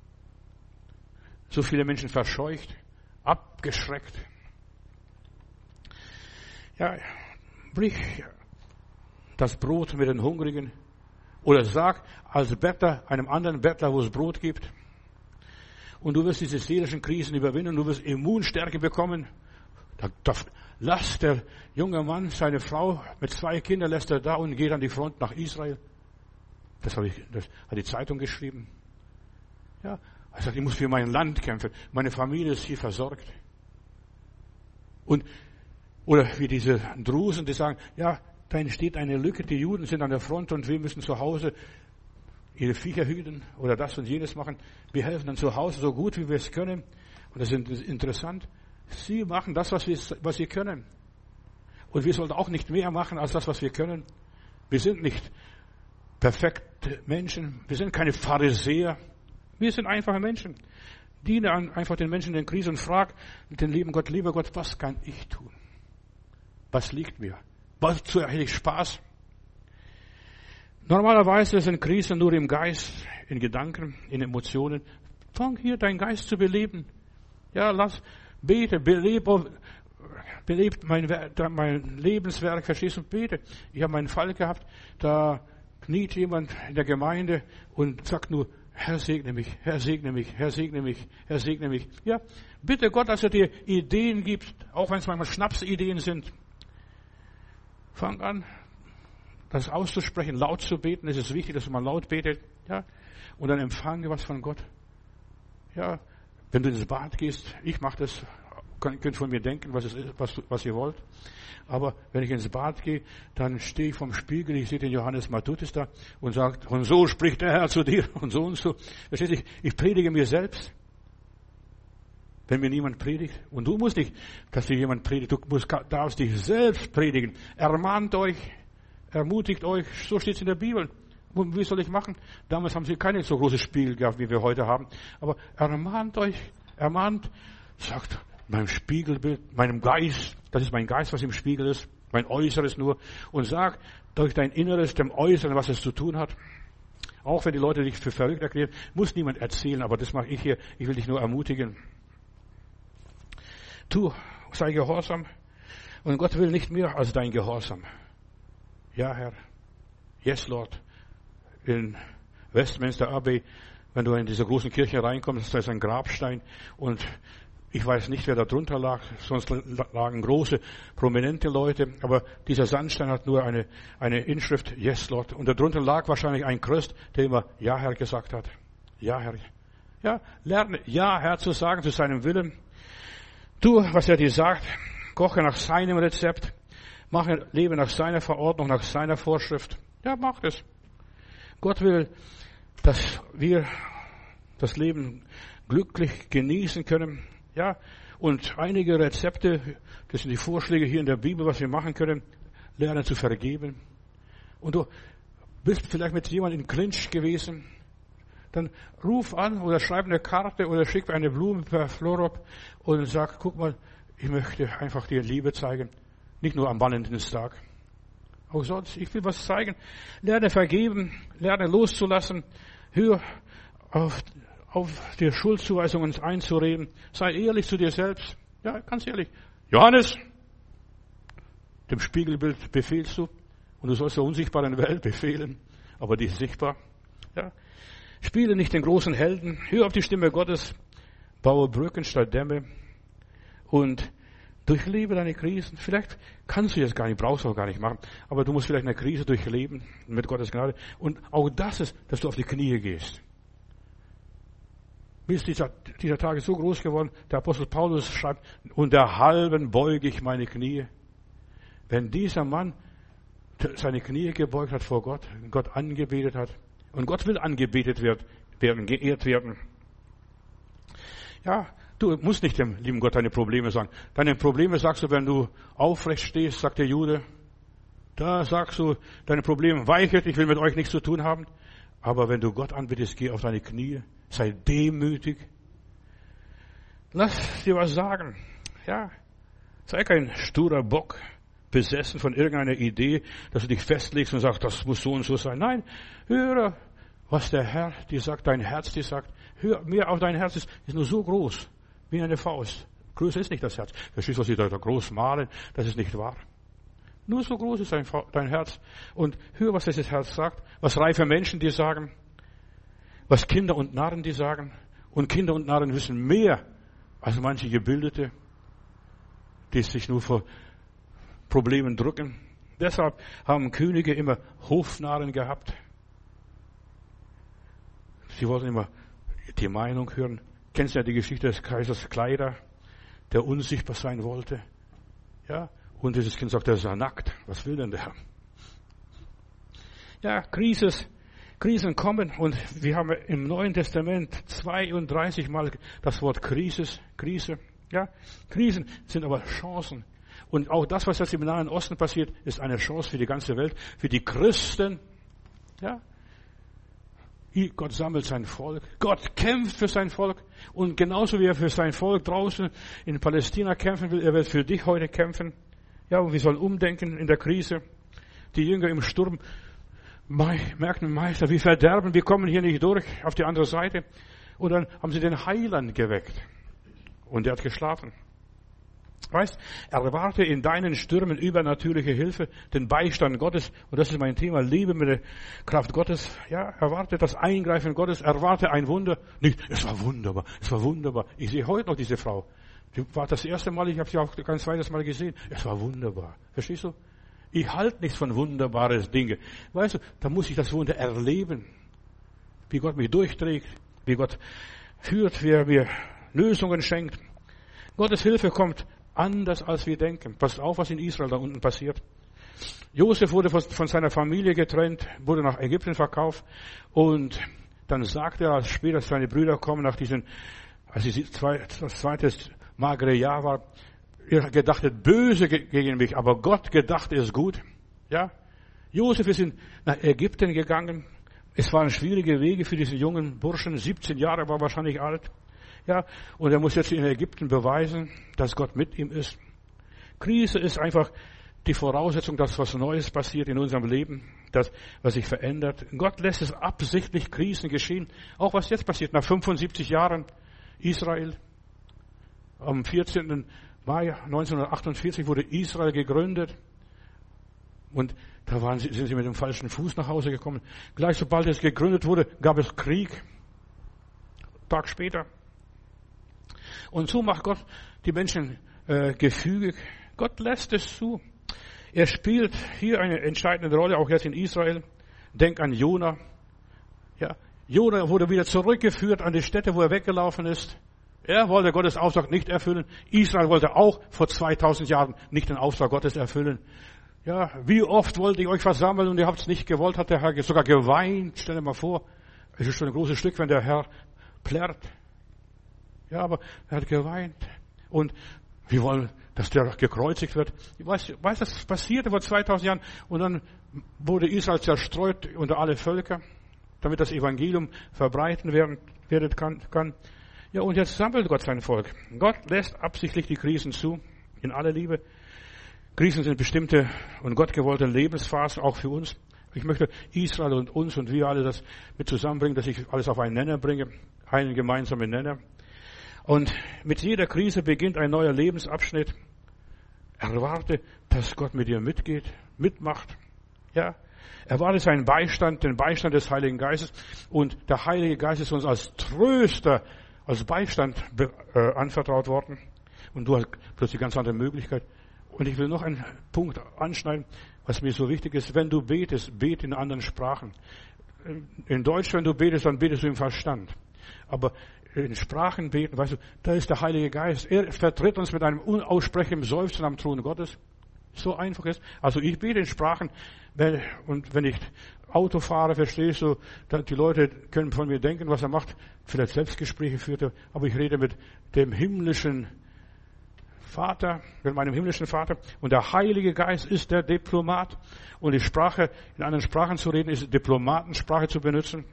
So viele Menschen verscheucht, abgeschreckt. Ja, brich das Brot mit den Hungrigen. Oder sag als Bettler einem anderen Bettler, wo es Brot gibt. Und du wirst diese seelischen Krisen überwinden. Du wirst Immunstärke bekommen. Da, da, lass der junge Mann seine Frau mit zwei Kindern lässt er da und geht an die Front nach Israel. Das, habe ich, das hat die Zeitung geschrieben. Ja, er sagt, ich muss für mein Land kämpfen. Meine Familie ist hier versorgt. Und oder wie diese Drusen, die sagen, ja, da entsteht eine Lücke. Die Juden sind an der Front und wir müssen zu Hause ihre Viecher hüten oder das und jenes machen. Wir helfen dann zu Hause so gut, wie wir es können. Und das ist interessant. Sie machen das, was, wir, was sie können. Und wir sollten auch nicht mehr machen, als das, was wir können. Wir sind nicht perfekte Menschen. Wir sind keine Pharisäer. Wir sind einfache Menschen. Diene einfach den Menschen in den Krisen und frag den lieben Gott, lieber Gott, was kann ich tun? Was liegt mir? Wozu hätte ich Spaß? Normalerweise sind Krisen nur im Geist, in Gedanken, in Emotionen. Fang hier deinen Geist zu beleben. Ja, lass, bete, belebe, belebt mein, mein Lebenswerk, verstehst du, bete. Ich habe meinen Fall gehabt, da kniet jemand in der Gemeinde und sagt nur, Herr segne mich, Herr segne mich, Herr segne mich, Herr segne mich. Ja, bitte Gott, dass er dir Ideen gibt, auch wenn es manchmal Schnapsideen sind. Fang an, das auszusprechen, laut zu beten. Es ist wichtig, dass man laut betet, ja, und dann empfange was von Gott. Ja, wenn du ins Bad gehst, ich mache das, könnt von mir denken, was, es ist, was, was ihr wollt. Aber wenn ich ins Bad gehe, dann stehe ich vorm Spiegel, ich sehe den Johannes Matthäus da und sagt, und so spricht der Herr zu dir und so und so. Verstehst du, ich, ich predige mir selbst. Wenn mir niemand predigt. Und du musst nicht, dass dir jemand predigt. Du musst, darfst dich selbst predigen. Ermahnt euch, ermutigt euch. So steht es in der Bibel. Und wie soll ich machen? Damals haben sie keine so große Spiegel gehabt, wie wir heute haben. Aber ermahnt euch, ermahnt, sagt meinem Spiegelbild, meinem Geist, das ist mein Geist, was im Spiegel ist. mein Äußeres nur. Und sag durch dein Inneres dem Äußeren, was es zu tun hat. Auch wenn die Leute dich für verrückt erklären, muss niemand erzählen, aber das mache ich hier. Ich will dich nur ermutigen. Tu, sei gehorsam. Und Gott will nicht mehr als dein Gehorsam. Ja, Herr. Yes, Lord. In Westminster Abbey, wenn du in diese großen Kirche reinkommst, da ist ein Grabstein und ich weiß nicht, wer da drunter lag, sonst lagen große, prominente Leute, aber dieser Sandstein hat nur eine, eine Inschrift, Yes, Lord. Und darunter lag wahrscheinlich ein Christ, der immer Ja, Herr gesagt hat. Ja, Herr. Ja, lerne Ja, Herr zu sagen zu seinem Willen. Tu, was er dir sagt. Koche nach seinem Rezept. Mache, lebe nach seiner Verordnung, nach seiner Vorschrift. Ja, mach das. Gott will, dass wir das Leben glücklich genießen können. Ja, und einige Rezepte, das sind die Vorschläge hier in der Bibel, was wir machen können, lernen zu vergeben. Und du bist vielleicht mit jemandem in Clinch gewesen, dann ruf an oder schreib eine Karte oder schick eine Blume per Florop und sag, guck mal, ich möchte einfach dir Liebe zeigen. Nicht nur am Valentinstag. Auch sonst, ich will was zeigen. Lerne vergeben, lerne loszulassen, hör auf auf die Schuldzuweisungen einzureden. Sei ehrlich zu dir selbst. Ja, ganz ehrlich. Johannes, dem Spiegelbild befehlst du. Und du sollst der unsichtbaren Welt befehlen. Aber die ist sichtbar. Ja. Spiele nicht den großen Helden. Hör auf die Stimme Gottes. Baue Brücken statt Dämme. Und durchlebe deine Krisen. Vielleicht kannst du das gar nicht, brauchst du auch gar nicht machen. Aber du musst vielleicht eine Krise durchleben. Mit Gottes Gnade. Und auch das ist, dass du auf die Knie gehst. Mir ist dieser, dieser Tag so groß geworden, der Apostel Paulus schreibt, unter halben beuge ich meine Knie. Wenn dieser Mann seine Knie gebeugt hat vor Gott, Gott angebetet hat, und Gott will angebetet werden, geehrt werden. Ja, du musst nicht dem lieben Gott deine Probleme sagen. Deine Probleme sagst du, wenn du aufrecht stehst, sagt der Jude. Da sagst du, deine Probleme weichet, ich will mit euch nichts zu tun haben. Aber wenn du Gott anbetest, geh auf deine Knie. Sei demütig. Lass dir was sagen. Ja. Sei kein sturer Bock, besessen von irgendeiner Idee, dass du dich festlegst und sagst, das muss so und so sein. Nein, höre, was der Herr dir sagt, dein Herz dir sagt. Hör mehr auf dein Herz, ist, ist nur so groß, wie eine Faust. Größer ist nicht das Herz. Verstehst du, was sie da groß malen? Das ist nicht wahr. Nur so groß ist dein, dein Herz. Und hör, was dieses Herz sagt, was reife Menschen dir sagen. Was Kinder und Narren die sagen. Und Kinder und Narren wissen mehr als manche Gebildete, die sich nur vor Problemen drücken. Deshalb haben Könige immer Hofnarren gehabt. Sie wollten immer die Meinung hören. Kennst du ja die Geschichte des Kaisers Kleider, der unsichtbar sein wollte? Ja, und dieses Kind sagt, er ist ja nackt. Was will denn der? Ja, Krisis. Krisen kommen und wir haben im Neuen Testament zweiunddreißig Mal das Wort Krisis, Krise. Ja, Krisen sind aber Chancen. Und auch das, was jetzt im Nahen Osten passiert, ist eine Chance für die ganze Welt, für die Christen. Ja, Gott sammelt sein Volk. Gott kämpft für sein Volk. Und genauso wie er für sein Volk draußen in Palästina kämpfen will, er wird für dich heute kämpfen. Ja, und wir sollen umdenken in der Krise. Die Jünger im Sturm merken, Meister, wir verderben, wir kommen hier nicht durch auf die andere Seite. Und dann haben sie den Heiland geweckt. Und er hat geschlafen. Weißt, erwarte in deinen Stürmen übernatürliche Hilfe, den Beistand Gottes. Und das ist mein Thema, Liebe mit der Kraft Gottes. Ja, erwarte das Eingreifen Gottes, erwarte ein Wunder. Nicht, es war wunderbar, es war wunderbar. Ich sehe heute noch diese Frau. Die war das erste Mal, ich habe sie auch kein zweites Mal gesehen. Es war wunderbar. Verstehst du? Ich halte nichts von wunderbaren Dingen. Weißt du, da muss ich das Wunder erleben. Wie Gott mich durchträgt, wie Gott führt, wie er mir Lösungen schenkt. Gottes Hilfe kommt anders, als wir denken. Passt auf, was in Israel da unten passiert. Josef wurde von seiner Familie getrennt, wurde nach Ägypten verkauft und dann sagte er, als später seine Brüder kommen, nach diesen, als sie das zweite magere Jahr war, ihr gedachtet böse gegen mich, aber Gott gedachte es gut. Ja, Josef ist in, nach Ägypten gegangen. Es waren schwierige Wege für diesen jungen Burschen. siebzehn Jahre war wahrscheinlich alt. Ja, und er muss jetzt in Ägypten beweisen, dass Gott mit ihm ist. Krise ist einfach die Voraussetzung, dass was Neues passiert in unserem Leben, das, was sich verändert. Gott lässt es absichtlich Krisen geschehen. Auch was jetzt passiert, nach fünfundsiebzig Jahren Israel. Am vierzehnten Mai neunzehnhundertachtundvierzig wurde Israel gegründet. Und da waren sie, sind sie mit dem falschen Fuß nach Hause gekommen. Gleich sobald es gegründet wurde, gab es Krieg. Tag später. Und so macht Gott die Menschen äh, gefügig. Gott lässt es zu. Er spielt hier eine entscheidende Rolle, auch jetzt in Israel. Denk an Jona. Ja, Jona wurde wieder zurückgeführt an die Stätte, wo er weggelaufen ist. Er wollte Gottes Auftrag nicht erfüllen. Israel wollte auch vor zweitausend Jahren nicht den Auftrag Gottes erfüllen. Ja, wie oft wollte ich euch versammeln und ihr habt es nicht gewollt, hat der Herr sogar geweint. Stell dir mal vor, es ist schon ein großes Stück, wenn der Herr plärrt. Ja, aber er hat geweint. Und wir wollen, dass der gekreuzigt wird. Ich weiß, weiß, das passierte vor zweitausend Jahren. Und dann wurde Israel zerstreut unter alle Völker, damit das Evangelium verbreiten werden, werden kann, kann. Ja, und jetzt sammelt Gott sein Volk. Gott lässt absichtlich die Krisen zu, in aller Liebe. Krisen sind bestimmte und Gott gewollte Lebensphasen, auch für uns. Ich möchte Israel und uns und wir alle das mit zusammenbringen, dass ich alles auf einen Nenner bringe, einen gemeinsamen Nenner. Und mit jeder Krise beginnt ein neuer Lebensabschnitt. Erwarte, dass Gott mit dir mitgeht, mitmacht. Ja, erwarte seinen Beistand, den Beistand des Heiligen Geistes. Und der Heilige Geist ist uns als Tröster, als Beistand äh, anvertraut worden. Und du hast plötzlich ganz andere Möglichkeit. Und ich will noch einen Punkt anschneiden, was mir so wichtig ist. Wenn du betest, bete in anderen Sprachen. In Deutsch, wenn du betest, dann betest du im Verstand. Aber in Sprachen beten, weißt du, da ist der Heilige Geist. Er vertritt uns mit einem unaussprechlichen Seufzen am Thron Gottes. So einfach ist. Also ich bete in Sprachen, wenn, und wenn ich Auto fahre, verstehst du, die Leute können von mir denken, was er macht. Vielleicht Selbstgespräche führt er, aber ich rede mit dem himmlischen Vater, mit meinem himmlischen Vater. Und der Heilige Geist ist der Diplomat. Und die Sprache, in anderen Sprachen zu reden, ist Diplomatensprache zu benutzen.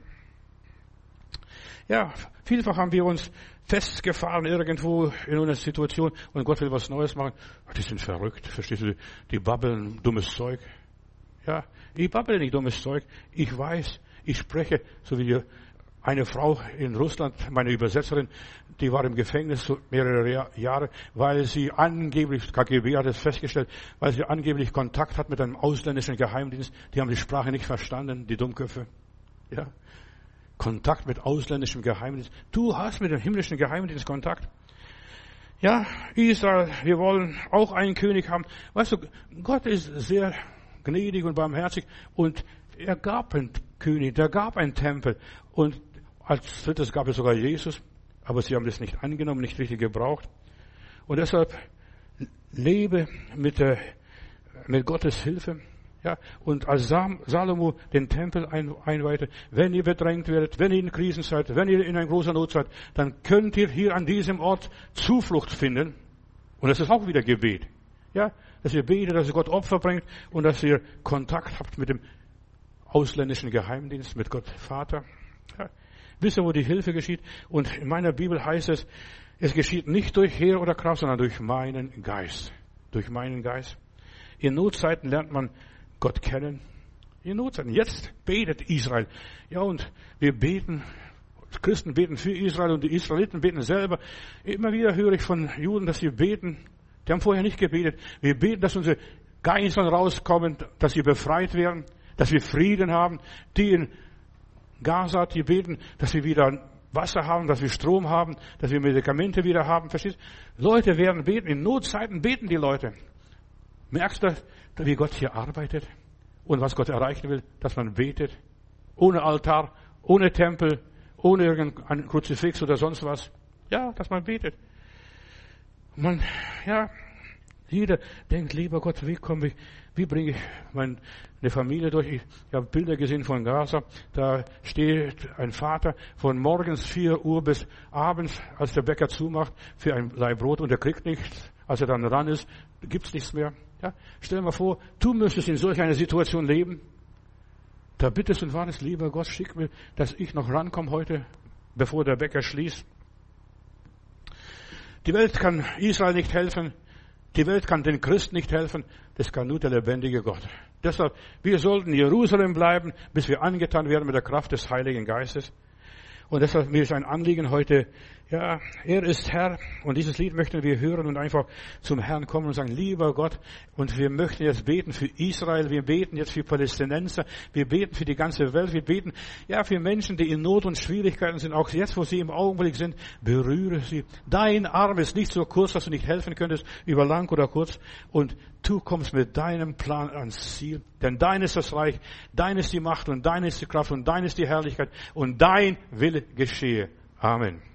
Ja, vielfach haben wir uns festgefahren irgendwo in einer Situation und Gott will was Neues machen. Die sind verrückt, verstehst du? Die babbeln dummes Zeug. Ja, ich babbele nicht dummes Zeug. Ich weiß, ich spreche, so wie eine Frau in Russland, meine Übersetzerin, die war im Gefängnis so mehrere Jahre, weil sie angeblich, K G B hat es festgestellt, weil sie angeblich Kontakt hat mit einem ausländischen Geheimdienst. Die haben die Sprache nicht verstanden, die Dummköpfe. Ja. Kontakt mit ausländischem Geheimdienst. Du hast mit dem himmlischen Geheimdienst Kontakt. Ja, Israel, wir wollen auch einen König haben. Weißt du, Gott ist sehr gnädig und barmherzig und er gab einen König, der gab einen Tempel und als drittes gab es sogar Jesus, aber sie haben das nicht angenommen, nicht richtig gebraucht. Und deshalb lebe mit der, mit Gottes Hilfe. Ja, und als Salomo den Tempel einweihte, wenn ihr bedrängt werdet, wenn ihr in Krisen seid, wenn ihr in einer großen Not seid, dann könnt ihr hier an diesem Ort Zuflucht finden. Und das ist auch wieder Gebet. Ja, dass ihr betet, dass ihr Gott Opfer bringt und dass ihr Kontakt habt mit dem ausländischen Geheimdienst, mit Gott Vater. Ja, wisst ihr, wo die Hilfe geschieht? Und in meiner Bibel heißt es, es geschieht nicht durch Heer oder Kraft, sondern durch meinen Geist. Durch meinen Geist. In Notzeiten lernt man Gott kennen. In Notzeiten. Jetzt betet Israel. Ja, und wir beten, Christen beten für Israel und die Israeliten beten selber. Immer wieder höre ich von Juden, dass sie beten. Die haben vorher nicht gebetet. Wir beten, dass unsere Geiseln rauskommen, dass sie befreit werden, dass wir Frieden haben. Die in Gaza, die beten, dass wir wieder Wasser haben, dass wir Strom haben, dass wir Medikamente wieder haben. Verstehst du? Leute werden beten. In Notzeiten beten die Leute. Merkst du, wie Gott hier arbeitet und was Gott erreichen will, dass man betet, ohne Altar, ohne Tempel, ohne irgendein Kruzifix oder sonst was. Ja, dass man betet. Man, ja, jeder denkt, lieber Gott, wie komme ich, wie bringe ich meine Familie durch? Ich habe Bilder gesehen von Gaza, da steht ein Vater von morgens vier Uhr bis abends, als der Bäcker zumacht, für ein Laib Brot und er kriegt nichts. Als er dann ran ist, gibt's nichts mehr. Ja, stell dir mal vor, du müsstest in solch einer Situation leben. Da bittest und wartest, lieber Gott, schick mir, dass ich noch rankomme heute, bevor der Bäcker schließt. Die Welt kann Israel nicht helfen. Die Welt kann den Christen nicht helfen, das kann nur der lebendige Gott. Deshalb, wir sollten in Jerusalem bleiben, bis wir angetan werden mit der Kraft des Heiligen Geistes. Und deshalb mir ist ein Anliegen heute, ja, er ist Herr. Und dieses Lied möchten wir hören und einfach zum Herrn kommen und sagen, lieber Gott, und wir möchten jetzt beten für Israel, wir beten jetzt für Palästinenser, wir beten für die ganze Welt, wir beten, ja, für Menschen, die in Not und Schwierigkeiten sind, auch jetzt, wo sie im Augenblick sind, berühre sie. Dein Arm ist nicht so kurz, dass du nicht helfen könntest, über lang oder kurz, und du kommst mit deinem Plan ans Ziel. Denn dein ist das Reich, dein ist die Macht und dein ist die Kraft und dein ist die Herrlichkeit und dein Wille geschehe. Amen.